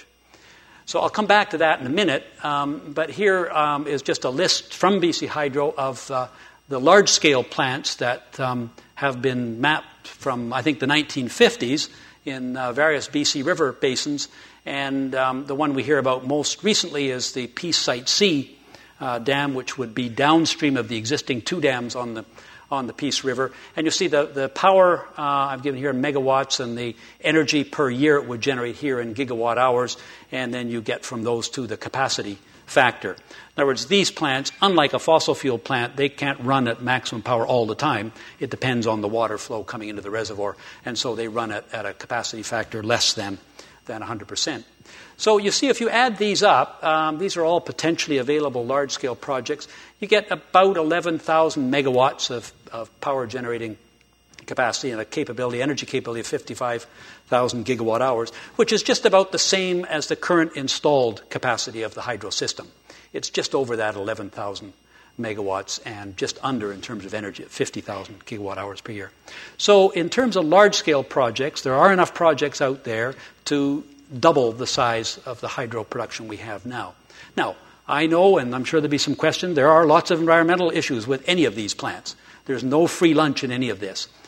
So I'll come back to that in a minute, um, but here um, is just a list from B C Hydro of uh, the large-scale plants that um, have been mapped from, I think, the nineteen fifties in uh, various B C river basins. And um, the one we hear about most recently is the Peace Site C Uh, dam, which would be downstream of the existing two dams on the on the Peace River. And you see the, the power uh, I've given here in megawatts and the energy per year it would generate here in gigawatt hours, and then you get from those two the capacity factor. In other words, these plants, unlike a fossil fuel plant, they can't run at maximum power all the time. It depends on the water flow coming into the reservoir, and so they run at, at a capacity factor less than, than one hundred percent. So you see, if you add these up, um, these are all potentially available large-scale projects. You get about eleven thousand megawatts of, of power-generating capacity and a capability, energy capability of fifty-five thousand gigawatt hours, which is just about the same as the current installed capacity of the hydro system. It's just over that eleven thousand megawatts and just under in terms of energy at fifty thousand gigawatt hours per year. So in terms of large-scale projects, there are enough projects out there to double the size of the hydro production we have now. Now, I know, and I'm sure there'll be some questions, there are lots of environmental issues with any of these plants. There's no free lunch in any of this.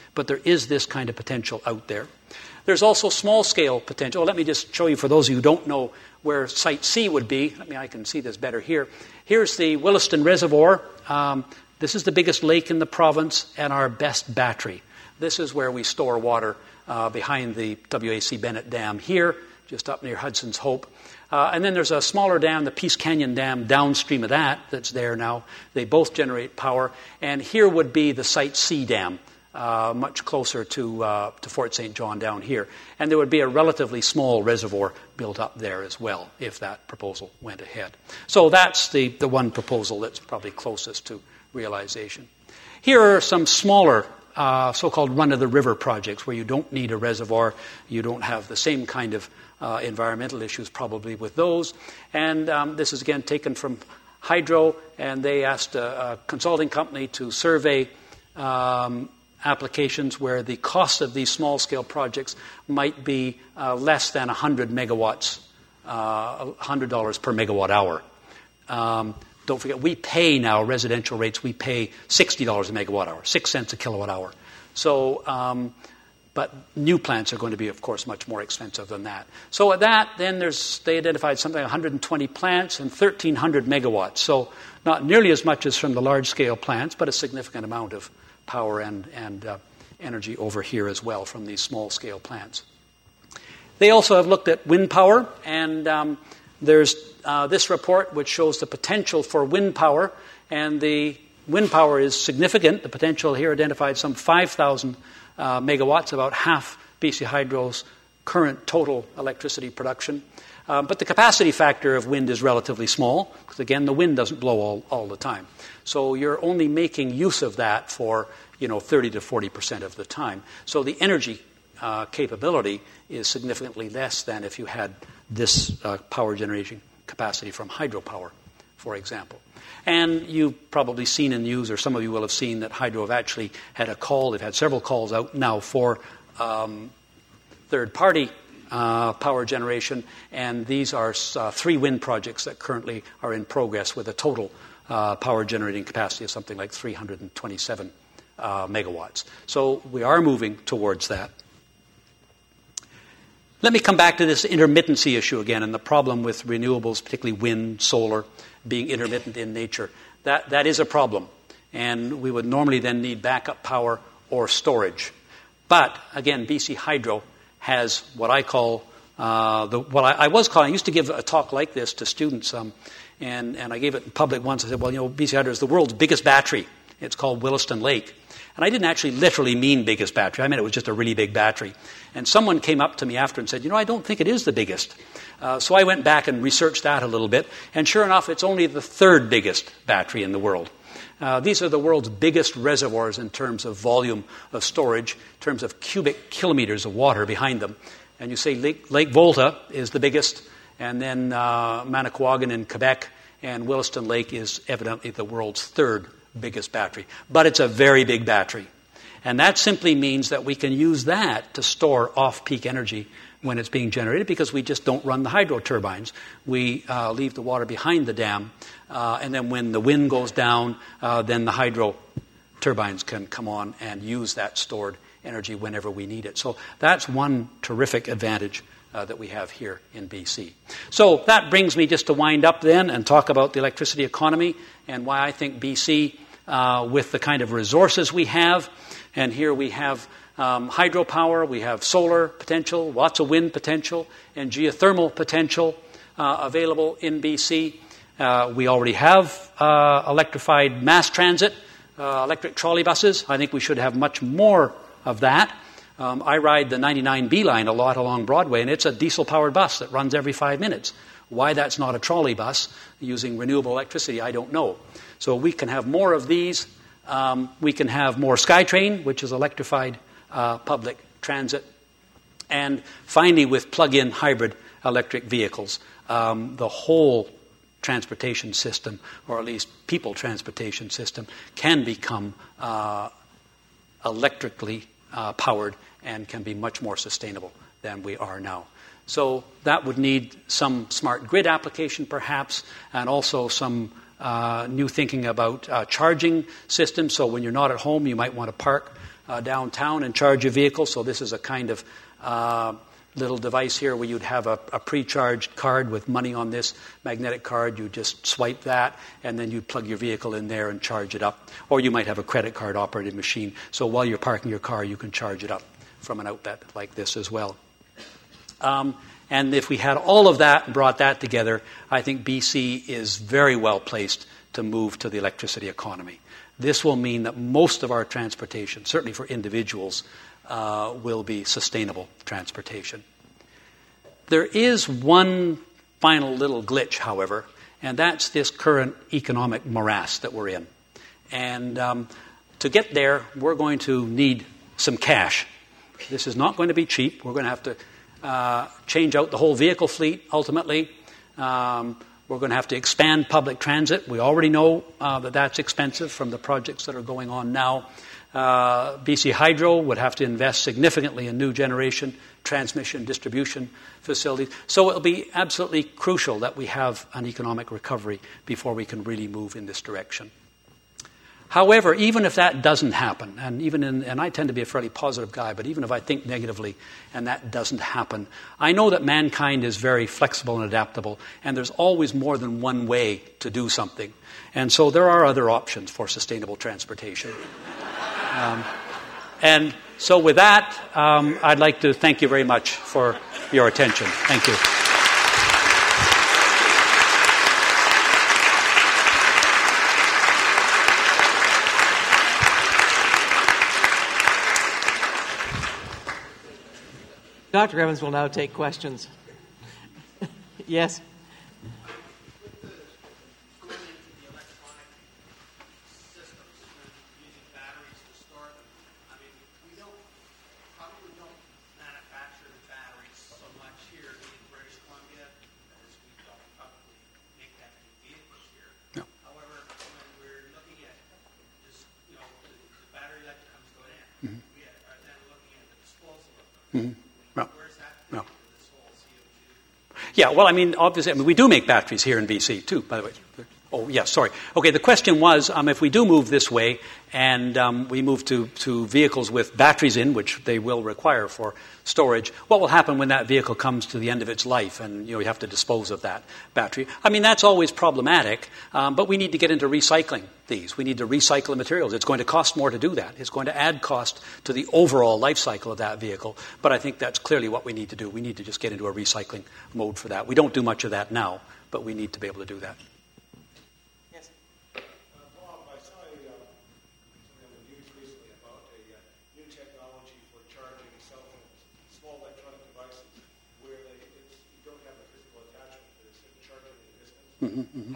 But there is this kind of potential out there. There's also small-scale potential. Let me just show you, for those of you who don't know where Site C would be. I mean, I can see this better here. Here's the Williston Reservoir. Um, this is the biggest lake in the province and our best battery. This is where we store water uh, behind the W A C Bennett Dam here, just up near Hudson's Hope. Uh, and then there's a smaller dam, the Peace Canyon Dam, downstream of that, that's there now. They both generate power. And here would be the Site C Dam, uh, much closer to uh, to Fort Saint John down here. And there would be a relatively small reservoir built up there as well, if that proposal went ahead. So that's the, the one proposal that's probably closest to realization. Here are some smaller uh, so-called run-of-the-river projects where you don't need a reservoir, you don't have the same kind of Uh, environmental issues probably with those. And um, this is again taken from Hydro, and they asked a, a consulting company to survey um, applications where the cost of these small-scale projects might be uh, less than one hundred megawatts, uh, one hundred dollars per megawatt hour. Um, don't forget, we pay now, residential rates, we pay sixty dollars a megawatt hour, six cents a kilowatt hour. So um, But new plants are going to be, of course, much more expensive than that. So at that, then there's they identified something like one hundred twenty plants and thirteen hundred megawatts. So not nearly as much as from the large-scale plants, but a significant amount of power and, and uh, energy over here as well from these small-scale plants. They also have looked at wind power, and um, there's uh, this report which shows the potential for wind power, and the wind power is significant. The potential here identified some five thousand Uh, megawatts, about half B C Hydro's current total electricity production. Um, but the capacity factor of wind is relatively small, because again, the wind doesn't blow all, all the time. So you're only making use of that for, you know, thirty to forty percent of the time. So the energy uh, capability is significantly less than if you had this uh, power generation capacity from hydropower, for example. And you've probably seen in the news, or some of you will have seen, that Hydro have actually had a call. They've had several calls out now for um, third-party uh, power generation. And these are uh, three wind projects that currently are in progress with a total uh, power generating capacity of something like three hundred twenty-seven uh, megawatts. So we are moving towards that. Let me come back to this intermittency issue again, and the problem with renewables, particularly wind, solar, being intermittent in nature. That that is a problem. And we would normally then need backup power or storage. But, again, B C Hydro has what I call, uh, the what I, I was calling, I used to give a talk like this to students, um, and, and I gave it in public once. I said, well, you know, B C Hydro is the world's biggest battery. It's called Williston Lake. And I didn't actually literally mean biggest battery. I meant it was just a really big battery. And someone came up to me after and said, you know, I don't think it is the biggest. Uh, so I went back and researched that a little bit. And sure enough, it's only the third biggest battery in the world. Uh, these are the world's biggest reservoirs in terms of volume of storage, in terms of cubic kilometers of water behind them. And you say Lake, Lake Volta is the biggest, and then uh, Manicouagan in Quebec, and Williston Lake is evidently the world's third biggest battery. But it's a very big battery. And that simply means that we can use that to store off-peak energy when it's being generated, because we just don't run the hydro turbines. We uh, leave the water behind the dam, uh, and then when the wind goes down, uh, then the hydro turbines can come on and use that stored energy whenever we need it. So that's one terrific advantage uh, that we have here in B C. So that brings me just to wind up then and talk about the electricity economy and why I think B C, uh, with the kind of resources we have, and here we have um, hydropower, we have solar potential, lots of wind potential, and geothermal potential uh, available in B C. Uh, we already have uh, electrified mass transit, uh, electric trolley buses. I think we should have much more of that. Um, I ride the ninety-nine B line a lot along Broadway, and it's a diesel-powered bus that runs every five minutes. Why that's not a trolley bus using renewable electricity, I don't know. So we can have more of these. Um, we can have more SkyTrain, which is electrified uh, public transit. And finally, with plug-in hybrid electric vehicles, um, the whole transportation system, or at least people transportation system, can become uh, electrically uh, powered and can be much more sustainable than we are now. So that would need some smart grid application, perhaps, and also some uh, new thinking about uh, charging systems. So when you're not at home, you might want to park uh, downtown and charge your vehicle. So this is a kind of uh, little device here where you'd have a, a pre-charged card with money on this magnetic card. You just swipe that, and then you plug your vehicle in there and charge it up. Or you might have a credit card operated machine. So while you're parking your car, you can charge it up from an outlet like this as well. Um, and if we had all of that and brought that together, I think B C is very well placed to move to the electricity economy. This will mean that most of our transportation, certainly for individuals, uh, will be sustainable transportation. There is one final little glitch, however, and that's this current economic morass that we're in. And um, to get there, we're going to need some cash. This is not going to be cheap. We're going to have to uh, change out the whole vehicle fleet, ultimately. Um, we're going to have to expand public transit. We already know uh, that that's expensive from the projects that are going on now. Uh, B C Hydro would have to invest significantly in new generation, transmission, distribution facilities. So it'll be absolutely crucial that we have an economic recovery before we can really move in this direction. However, even if that doesn't happen, and even in, and I tend to be a fairly positive guy, but even if I think negatively and that doesn't happen, I know that mankind is very flexible and adaptable, and there's always more than one way to do something. And so there are other options for sustainable transportation. Um, and so with that, um, I'd like to thank you very much for your attention. Thank you. Doctor Evans will now take questions. Yes? Mm-hmm. Well, no. Yeah, well, I mean, obviously, I mean, we do make batteries here in B C too, by the way. Oh, yeah, sorry. Okay, the question was, um, if we do move this way and um, we move to, to vehicles with batteries in, which they will require for storage, what will happen when that vehicle comes to the end of its life and, you know, you have to dispose of that battery? I mean, that's always problematic, um, but we need to get into recycling these. We need to recycle the materials. It's going to cost more to do that. It's going to add cost to the overall life cycle of that vehicle, but I think that's clearly what we need to do. We need to just get into a recycling mode for that. We don't do much of that now, but we need to be able to do that. Mm-hmm, mm-hmm.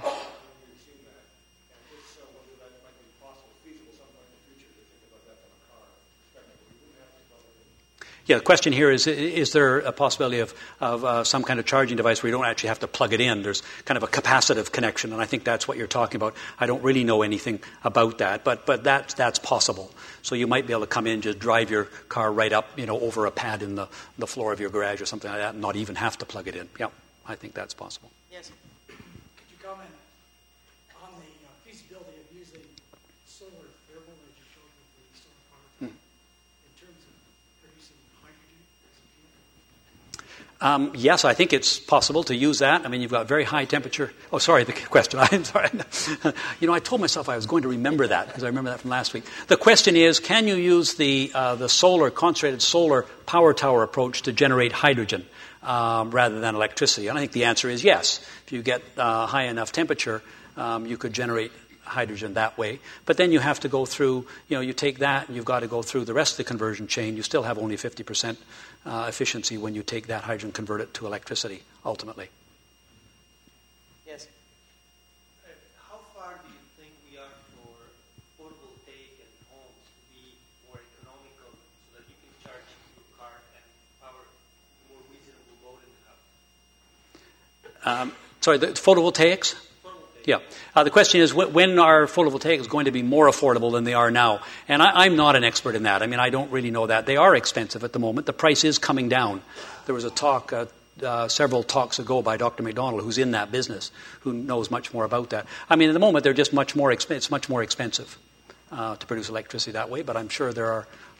Yeah, the question here is, is there a possibility of, of uh, some kind of charging device where you don't actually have to plug it in? There's kind of a capacitive connection, and I think that's what you're talking about. I don't really know anything about that, but but that, that's possible. So you might be able to come in, just drive your car right up, you know, over a pad in the, the floor of your garage or something like that, and not even have to plug it in. Yeah, I think that's possible. Yes. Could you comment on the uh, feasibility of using solar thermal, as you showed with the solar power plant, hmm. in terms of producing hydrogen as a fuel? Um, yes, I think it's possible to use that. I mean, you've got very high temperature. Oh, sorry, the question. I'm sorry. You know, I told myself I was going to remember that because I remember that from last week. The question is, can you use the uh, the solar, concentrated solar power tower approach to generate hydrogen um, rather than electricity? And I think the answer is yes. If you get uh, high enough temperature, um, you could generate hydrogen that way. But then you have to go through, you know, you take that and you've got to go through the rest of the conversion chain. You still have only fifty percent uh, efficiency when you take that hydrogen, convert it to electricity, ultimately. Yes. Uh, how far do you think we are for photovoltaic in homes to be more economical so that you can charge your car and power more reasonable load in the house? Um, sorry, the photovoltaics? Yeah. Uh, the question is, wh- when are photovoltaics going to be more affordable than they are now? And I, I'm not an expert in that. I mean, I don't really know that. They are expensive at the moment. The price is coming down. There was a talk uh, uh, several talks ago by Doctor McDonald, who's in that business, who knows much more about that. I mean, at the moment, they're just much more exp- it's much more expensive uh, to produce electricity that way, but I'm sure there are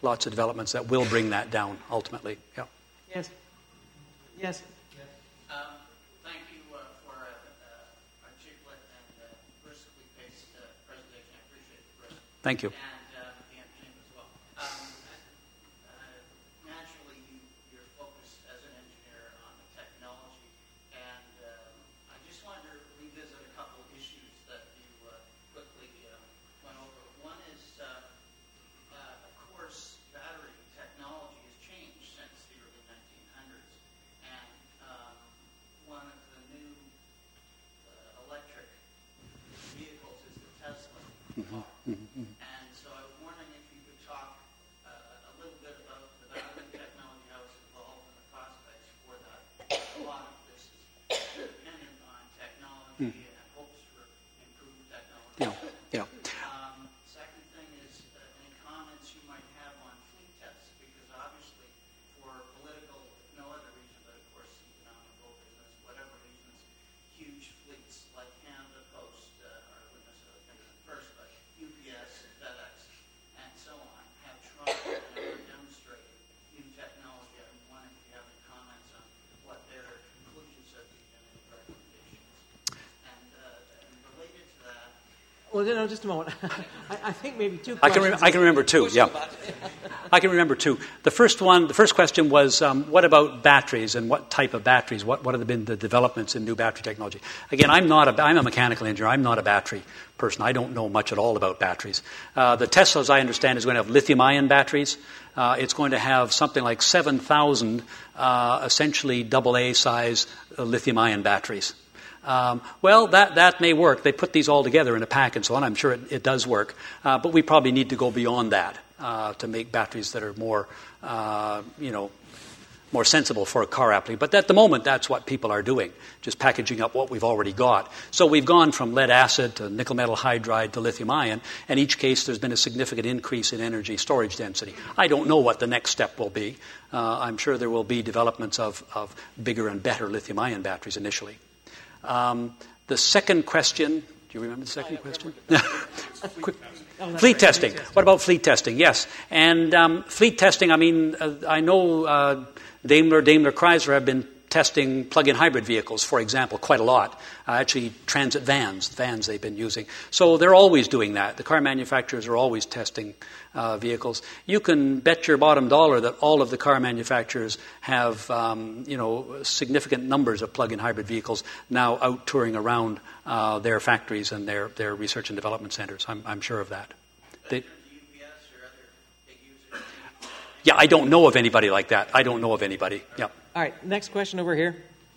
lots of developments that will bring that down ultimately. Yeah. Yes. Yes. Um, thank you uh, for an uh, articulate and uh, briskly paced uh, presentation. I appreciate the brisk. Thank you. And uh, the entertainment as well. Um, uh, naturally, you, you're focused as an engineer on the technology, and um, I just wanted to revisit a couple of issues that you uh, quickly uh, went over. One is, uh, uh, of course, battery technology has changed since the early nineteen hundreds. And um, one of the new uh, electric vehicles is the Tesla car. And so I was wondering if you could talk uh, a little bit about the battery technology, how it's involved, and the prospects for that. A lot of this is dependent on technology and hopes for improved technology. Yeah. Yeah. Um, second thing is uh, any comments you might have on fleet tests, because obviously for political, if no other reason, but of course economical, business, whatever reasons, huge fleets like Canada Post, uh, or I wouldn't necessarily think of them first, but U P S and FedEx and so on have tried and are demonstrating new technology. I'm wondering if you have any comments on what their conclusions have been and any recommendations. And, uh, and related to that, Well, no, just a moment. I, I think maybe two I can, questions. re- I can remember two, yeah. I can remember two. The first one, the first question was, um, what about batteries and what type of batteries? What, what have been the developments in new battery technology? Again, I'm not a, I'm a mechanical engineer. I'm not a battery person. I don't know much at all about batteries. Uh, the Tesla, as I understand, is going to have lithium-ion batteries. Uh, it's going to have something like seven thousand uh, essentially double A size uh, lithium-ion batteries. Um, well, that, that may work. They put these all together in a pack and so on. I'm sure it, it does work. Uh, but we probably need to go beyond that uh, to make batteries that are more, uh, you know, more sensible for a car application. But at the moment, that's what people are doing, just packaging up what we've already got. So we've gone from lead acid to nickel metal hydride to lithium ion. In each case, there's been a significant increase in energy storage density. I don't know what the next step will be. Uh, I'm sure there will be developments of, of bigger and better lithium ion batteries initially. Um, the second question, do you remember the second question? Quick. Oh, Fleet right. testing. Fleet testing. What about fleet testing? Yes. And um, fleet testing, I mean, uh, I know uh, Daimler, Daimler Chrysler have been testing plug-in hybrid vehicles, for example, quite a lot. Uh, actually, transit vans, vans they've been using. So they're always doing that. The car manufacturers are always testing uh, vehicles. You can bet your bottom dollar that all of the car manufacturers have, um, you know, significant numbers of plug-in hybrid vehicles now out touring around uh, their factories and their, their research and development centers. I'm, I'm sure of that. They, U P S or other big users? yeah, I don't know of anybody like that. I don't know of anybody. Yeah. All right, next question over here.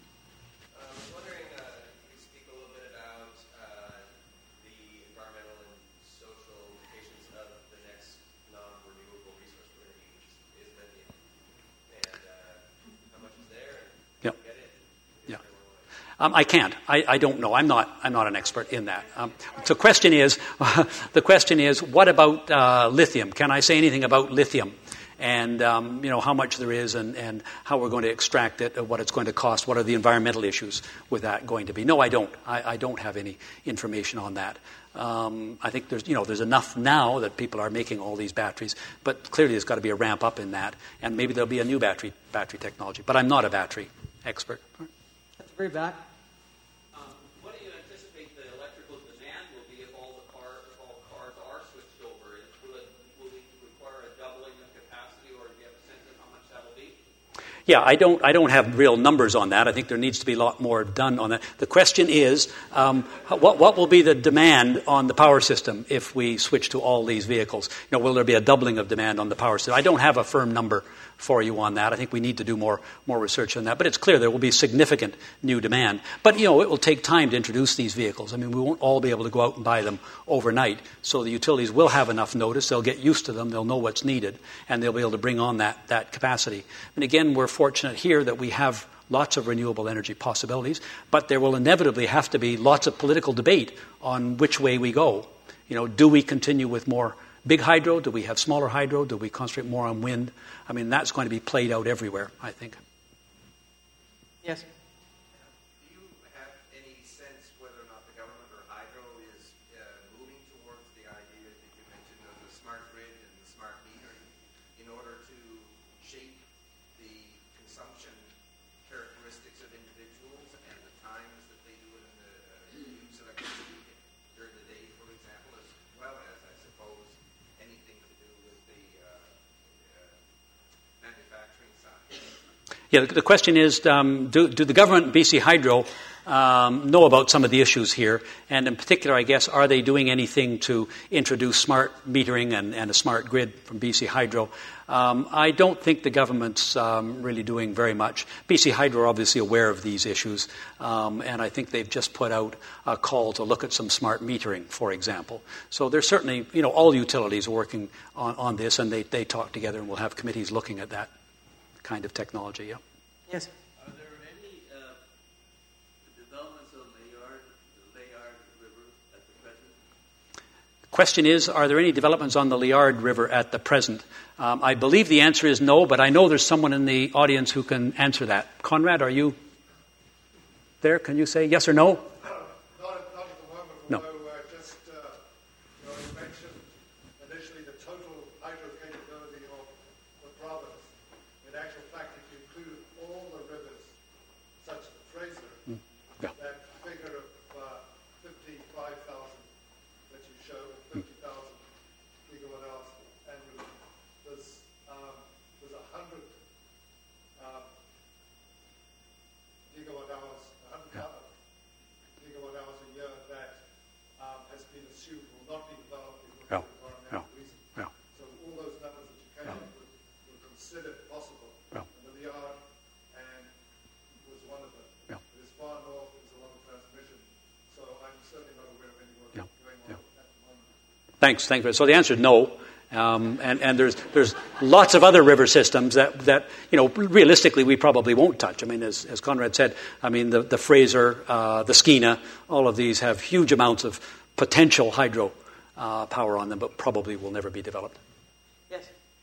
I was wondering uh, if you could speak a little bit about uh, the environmental and social implications of the next non-renewable resource we're going to use, which is lithium, and uh, how much is there, and Yeah. get it. Yeah. Um, I can't. I, I don't know. I'm not. I'm not an expert in that. Um, so, question is, the question is, what about uh, lithium? Can I say anything about lithium? And um, you know how much there is, and, and how we're going to extract it, what it's going to cost, what are the environmental issues with that going to be? No, I don't. I, I don't have any information on that. Um, I think there's you know there's enough now that people are making all these batteries, but clearly there's got to be a ramp up in that, and maybe there'll be a new battery battery technology. But I'm not a battery expert. That's very back. Um, what do you anticipate the electrical demand will be if all the car, if all cars are switched over? Will it, will it require a doubling of capacity, or do you have a sense of how much that will be? Yeah, I don't. I don't have real numbers on that. I think there needs to be a lot more done on that. The question is, um, what what will be the demand on the power system if we switch to all these vehicles? You know, will there be a doubling of demand on the power system? I don't have a firm number for you on that. I think we need to do more more research on that. But it's clear there will be significant new demand. But, you know, it will take time to introduce these vehicles. I mean, we won't all be able to go out and buy them overnight. So the utilities will have enough notice. They'll get used to them. They'll know what's needed. And they'll be able to bring on that, that capacity. And again, we're fortunate here that we have lots of renewable energy possibilities. But there will inevitably have to be lots of political debate on which way we go. You know, do we continue with more big hydro? Do we have smaller hydro? Do we concentrate more on wind? I mean, that's going to be played out everywhere, I think. Yes. Do you have any sense whether or not the government or hydro is uh, moving towards the idea that you mentioned of the smart grid and the smart metering in in order to shape the consumption characteristics of individuals and the times that they do it in the uh, use electricity during the day, for example, as well as, I suppose, anything to do with the uh, uh, manufacturing side. Yeah, the, the question is, um, do, do the government and B C Hydro um, know about some of the issues here? And in particular, I guess, are they doing anything to introduce smart metering and, and a smart grid from B C Hydro? Um, I don't think the government's um, really doing very much. B C Hydro are obviously aware of these issues, um, and I think they've just put out a call to look at some smart metering, for example. So there's certainly, you know, all utilities are working on, on this, and they, they talk together, and we'll have committees looking at that kind of technology. Yeah. Yes. Are there any uh, developments on Layard, the Layard River at the present? The question is, are there any developments on the Liard River at the present? Um, I believe the answer is no, but I know there's someone in the audience who can answer that. Conrad, are you there? Can you say yes or no? Not at, not at the moment, No. although uh, just, uh, you know, you mentioned initially the total hydro capability of the province. In actual fact, if you include all the rivers, such as the Fraser, Mm. Yeah. that figure of uh, fifty-five thousand that you show, fifty thousand gigawatt hours annually, there's, um, there's one hundred um, gigawatt hours, one hundred Yeah. gigawatt hours a year that um, has been assumed will not be developed because Yeah. of environmental Yeah. reasons. Yeah. So all those numbers that you came Yeah. up with were considered possible. Yeah. And the Liard and was one of them. Yeah. It is far north, there's a lot of transmission, so I'm certainly not aware of any work Yeah. going on Yeah. at the moment. Thanks. Thanks. So the answer is no. Um, and, and there's there's lots of other river systems that, that you know realistically we probably won't touch. I mean, as, as Conrad said, I mean the, the Fraser, uh, the Skeena, all of these have huge amounts of potential hydro uh, power on them, but probably will never be developed. Yes.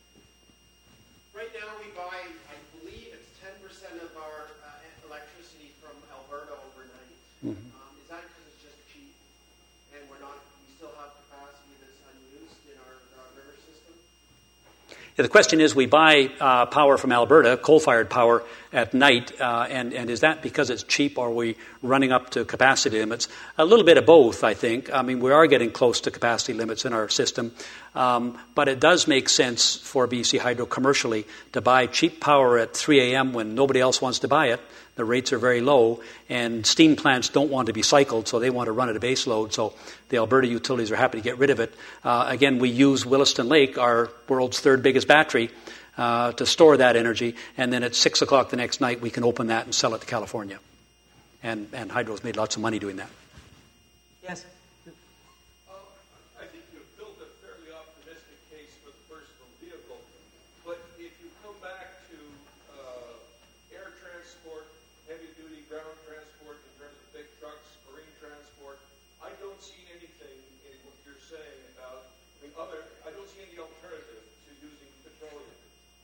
Right now we buy, I believe it's ten percent of our uh, electricity from Alberta overnight. Mhm. Um, is that because it's just cheap and we're not, we still have capacity that's unused in our, our river system? Yeah, the question is, we buy uh, power from Alberta, coal-fired power, at night, uh, and, and is that because it's cheap, or are we running up to capacity limits? A little bit of both, I think. I mean, we are getting close to capacity limits in our system, um, but it does make sense for B C Hydro commercially to buy cheap power at three a.m. when nobody else wants to buy it. The rates are very low, and steam plants don't want to be cycled, so they want to run at a base load, so the Alberta utilities are happy to get rid of it. Uh, again, we use Williston Lake, our world's third biggest battery, uh, to store that energy, and then at six o'clock the next night we can open that and sell it to California. And, and Hydro's made lots of money doing that. Yes. Uh, I think you've built a fairly optimistic case for the personal vehicle, but if you come back to uh, air transport, heavy-duty ground transport in terms of big trucks, marine transport, I don't see anything in what you're saying about, I mean, other, I don't see any alternative to using petroleum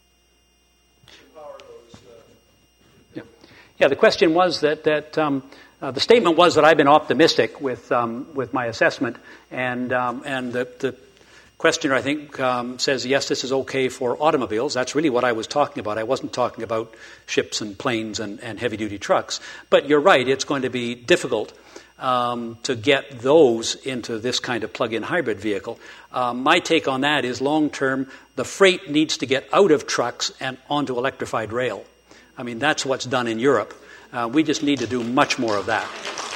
to power those. Uh, Yeah. Yeah, the question was that, that um, uh, the statement was that I've been optimistic with um, with my assessment, and um, and the, the questioner, I think, um, says, yes, this is okay for automobiles. That's really what I was talking about. I wasn't talking about ships and planes and, and heavy-duty trucks. But you're right, it's going to be difficult um, to get those into this kind of plug-in hybrid vehicle. Um, my take on that is, long-term, the freight needs to get out of trucks and onto electrified rail. I mean, that's what's done in Europe. Uh, we just need to do much more of that.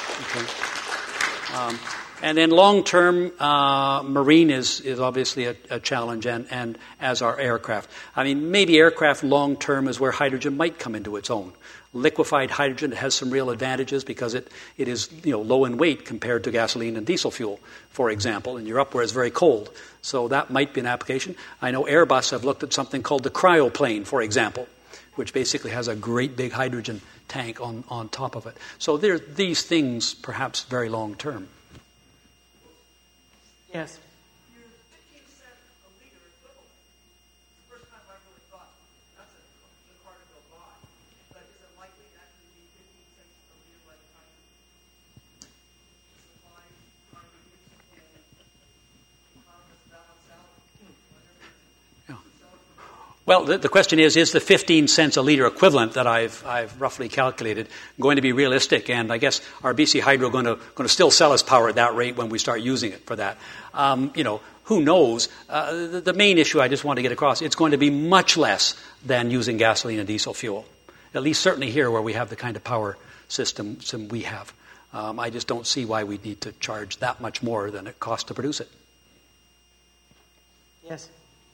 Okay. Um, and then long-term, uh, marine is, is obviously a, a challenge, and, and as are aircraft. I mean, maybe aircraft long-term is where hydrogen might come into its own. Liquefied hydrogen has some real advantages because it, it is you know low in weight compared to gasoline and diesel fuel, for example, in Europe where it's very cold. So that might be an application. I know Airbus have looked at something called the cryoplane, for example, which basically has a great big hydrogen tank on, on top of it. So there, these things perhaps very long term. Yes. You're fifteen cents a liter equivalent. It's the first time I really thought that's a good car to go buy. But is it likely that would be fifteen cents a liter by the time the supply car use and economists balance out? Yeah. Well, the, the question is, is the fifteen cents a litre equivalent that I've, I've roughly calculated going to be realistic? And I guess are B C Hydro going to, going to still sell us power at that rate when we start using it for that? Um, you know, who knows? Uh, the, the main issue I just want to get across, it's going to be much less than using gasoline and diesel fuel. At least certainly here where we have the kind of power system, system we have. Um, I just don't see why we need to charge that much more than it costs to produce it. Yes?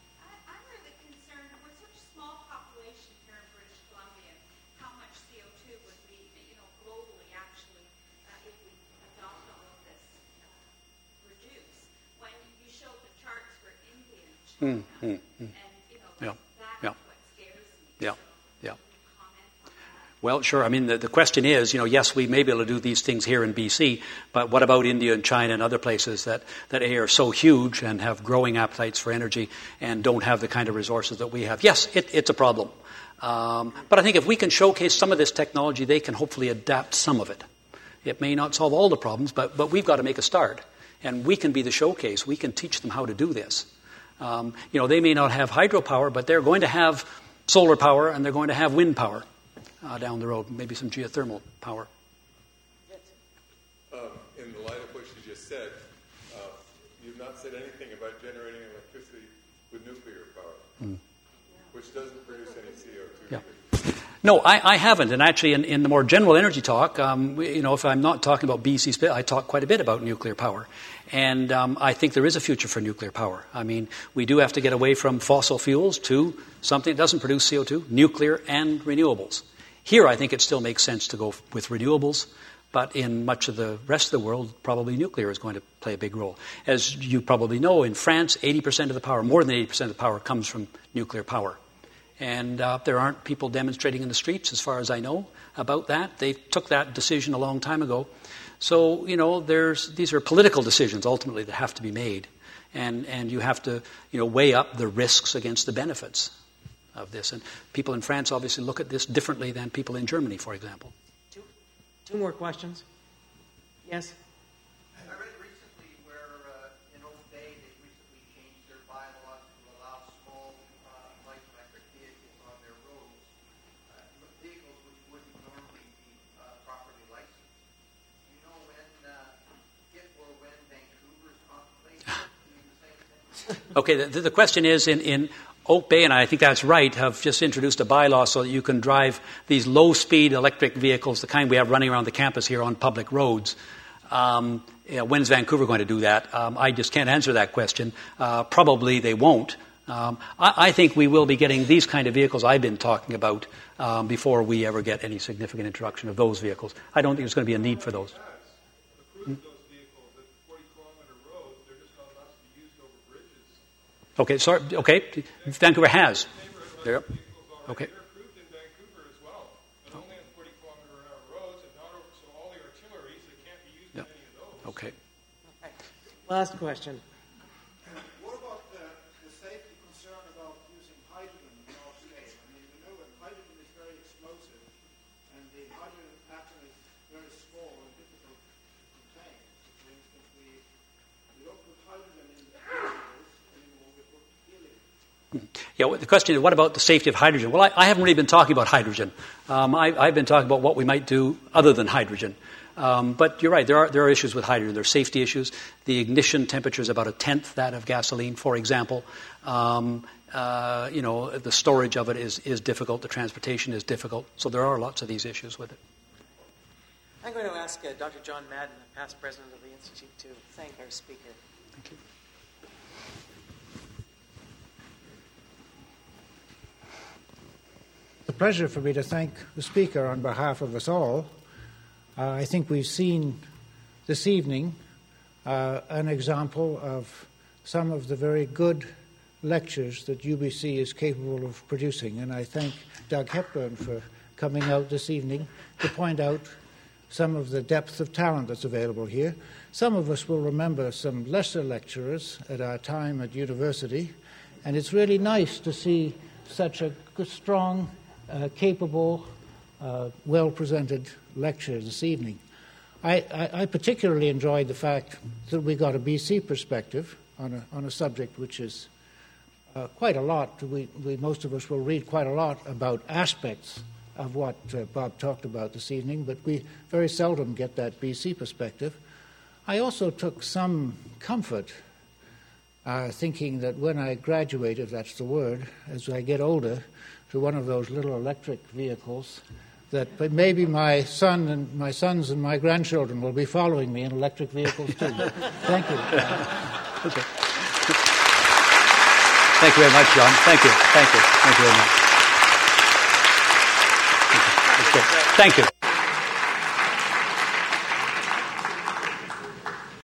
Mm, mm, mm. And, you know, yeah, yeah, yeah, yeah. Well, sure. I mean, the, the question is, you know, yes, we may be able to do these things here in B C, but what about India and China and other places that, that A, are so huge and have growing appetites for energy and don't have the kind of resources that we have? Yes, it, it's a problem. Um, but I think if we can showcase some of this technology, they can hopefully adapt some of it. It may not solve all the problems, but, but we've got to make a start. And we can be the showcase. We can teach them how to do this. Um, you know, they may not have hydropower, but they're going to have solar power and they're going to have wind power uh, down the road, maybe some geothermal power. Um, in the light of what you just said, uh, you've not said anything about generating electricity with nuclear power, mm. which doesn't produce any C O two. Yeah. No, I, I haven't. And actually, in, in the more general energy talk, um, we, you know, if I'm not talking about B C split, I talk quite a bit about nuclear power. And um, I think there is a future for nuclear power. I mean, we do have to get away from fossil fuels to something that doesn't produce C O two, nuclear and renewables. Here, I think it still makes sense to go with renewables, but in much of the rest of the world, probably nuclear is going to play a big role. As you probably know, in France, eighty percent of the power, more than eighty percent of the power, comes from nuclear power. And uh, there aren't people demonstrating in the streets, as far as I know, about that. They took that decision a long time ago. So, you know, there's these are political decisions, ultimately, that have to be made. And, and you have to, you know, weigh up the risks against the benefits of this. And people in France obviously look at this differently than people in Germany, for example. Two, two more questions. Yes? I read recently where uh, in Oak Bay they recently changed their bylaws to allow small uh, light electric vehicles on their roads, uh, vehicles which wouldn't normally be uh, properly licensed. Do you know when, uh, if or when Vancouver's contemplating doing the same thing? Okay, the, the question is in, in Oak Bay, and I think that's right, have just introduced a bylaw so that you can drive these low-speed electric vehicles, the kind we have running around the campus here on public roads. Um, you know, when's Vancouver going to do that? Um, I just can't answer that question. Uh, probably they won't. Um, I, I think we will be getting these kind of vehicles I've been talking about um, before we ever get any significant introduction of those vehicles. I don't think there's going to be a need for those. Hmm? Okay, sorry. Okay, Vancouver has. There. Okay. Yeah. Okay. Last question. What about the, the safety concern about using hydrogen in our scale? I mean, we know that hydrogen is very explosive, and the hydrogen atom is very small and difficult to contain. So, for instance, we, we don't put hydrogen in the anymore, we put helium. Yeah, well, the question is, what about the safety of hydrogen? Well, I, I haven't really been talking about hydrogen. Um, I, I've been talking about what we might do other than hydrogen. Um, but you're right, there are there are issues with hydrogen. There are safety issues. The ignition temperature is about a tenth that of gasoline, for example. Um, uh, you know, the storage of it is, is difficult. The transportation is difficult. So there are lots of these issues with it. I'm going to ask uh, Doctor John Madden, the past president of the Institute, to thank our speaker. Thank you. It's a pleasure for me to thank the speaker on behalf of us all. Uh, I think we've seen this evening uh, an example of some of the very good lectures that U B C is capable of producing, and I thank Doug Hepburn for coming out this evening to point out some of the depth of talent that's available here. Some of us will remember some lesser lecturers at our time at university, and it's really nice to see such a good, strong, uh, capable, uh, well-presented lecture this evening. I, I, I particularly enjoyed the fact that we got a B C perspective on a, on a subject which is uh, quite a lot. We, we, most of us will read quite a lot about aspects of what uh, Bob talked about this evening, but we very seldom get that B C perspective. I also took some comfort uh, thinking that when I graduate, if that's the word, as I get older, to one of those little electric vehicles, that but maybe my son and my sons and my grandchildren will be following me in electric vehicles too. Thank you. Okay. Thank you very much, John. Thank you. Thank you. Thank you very much. Thank you. Thank you.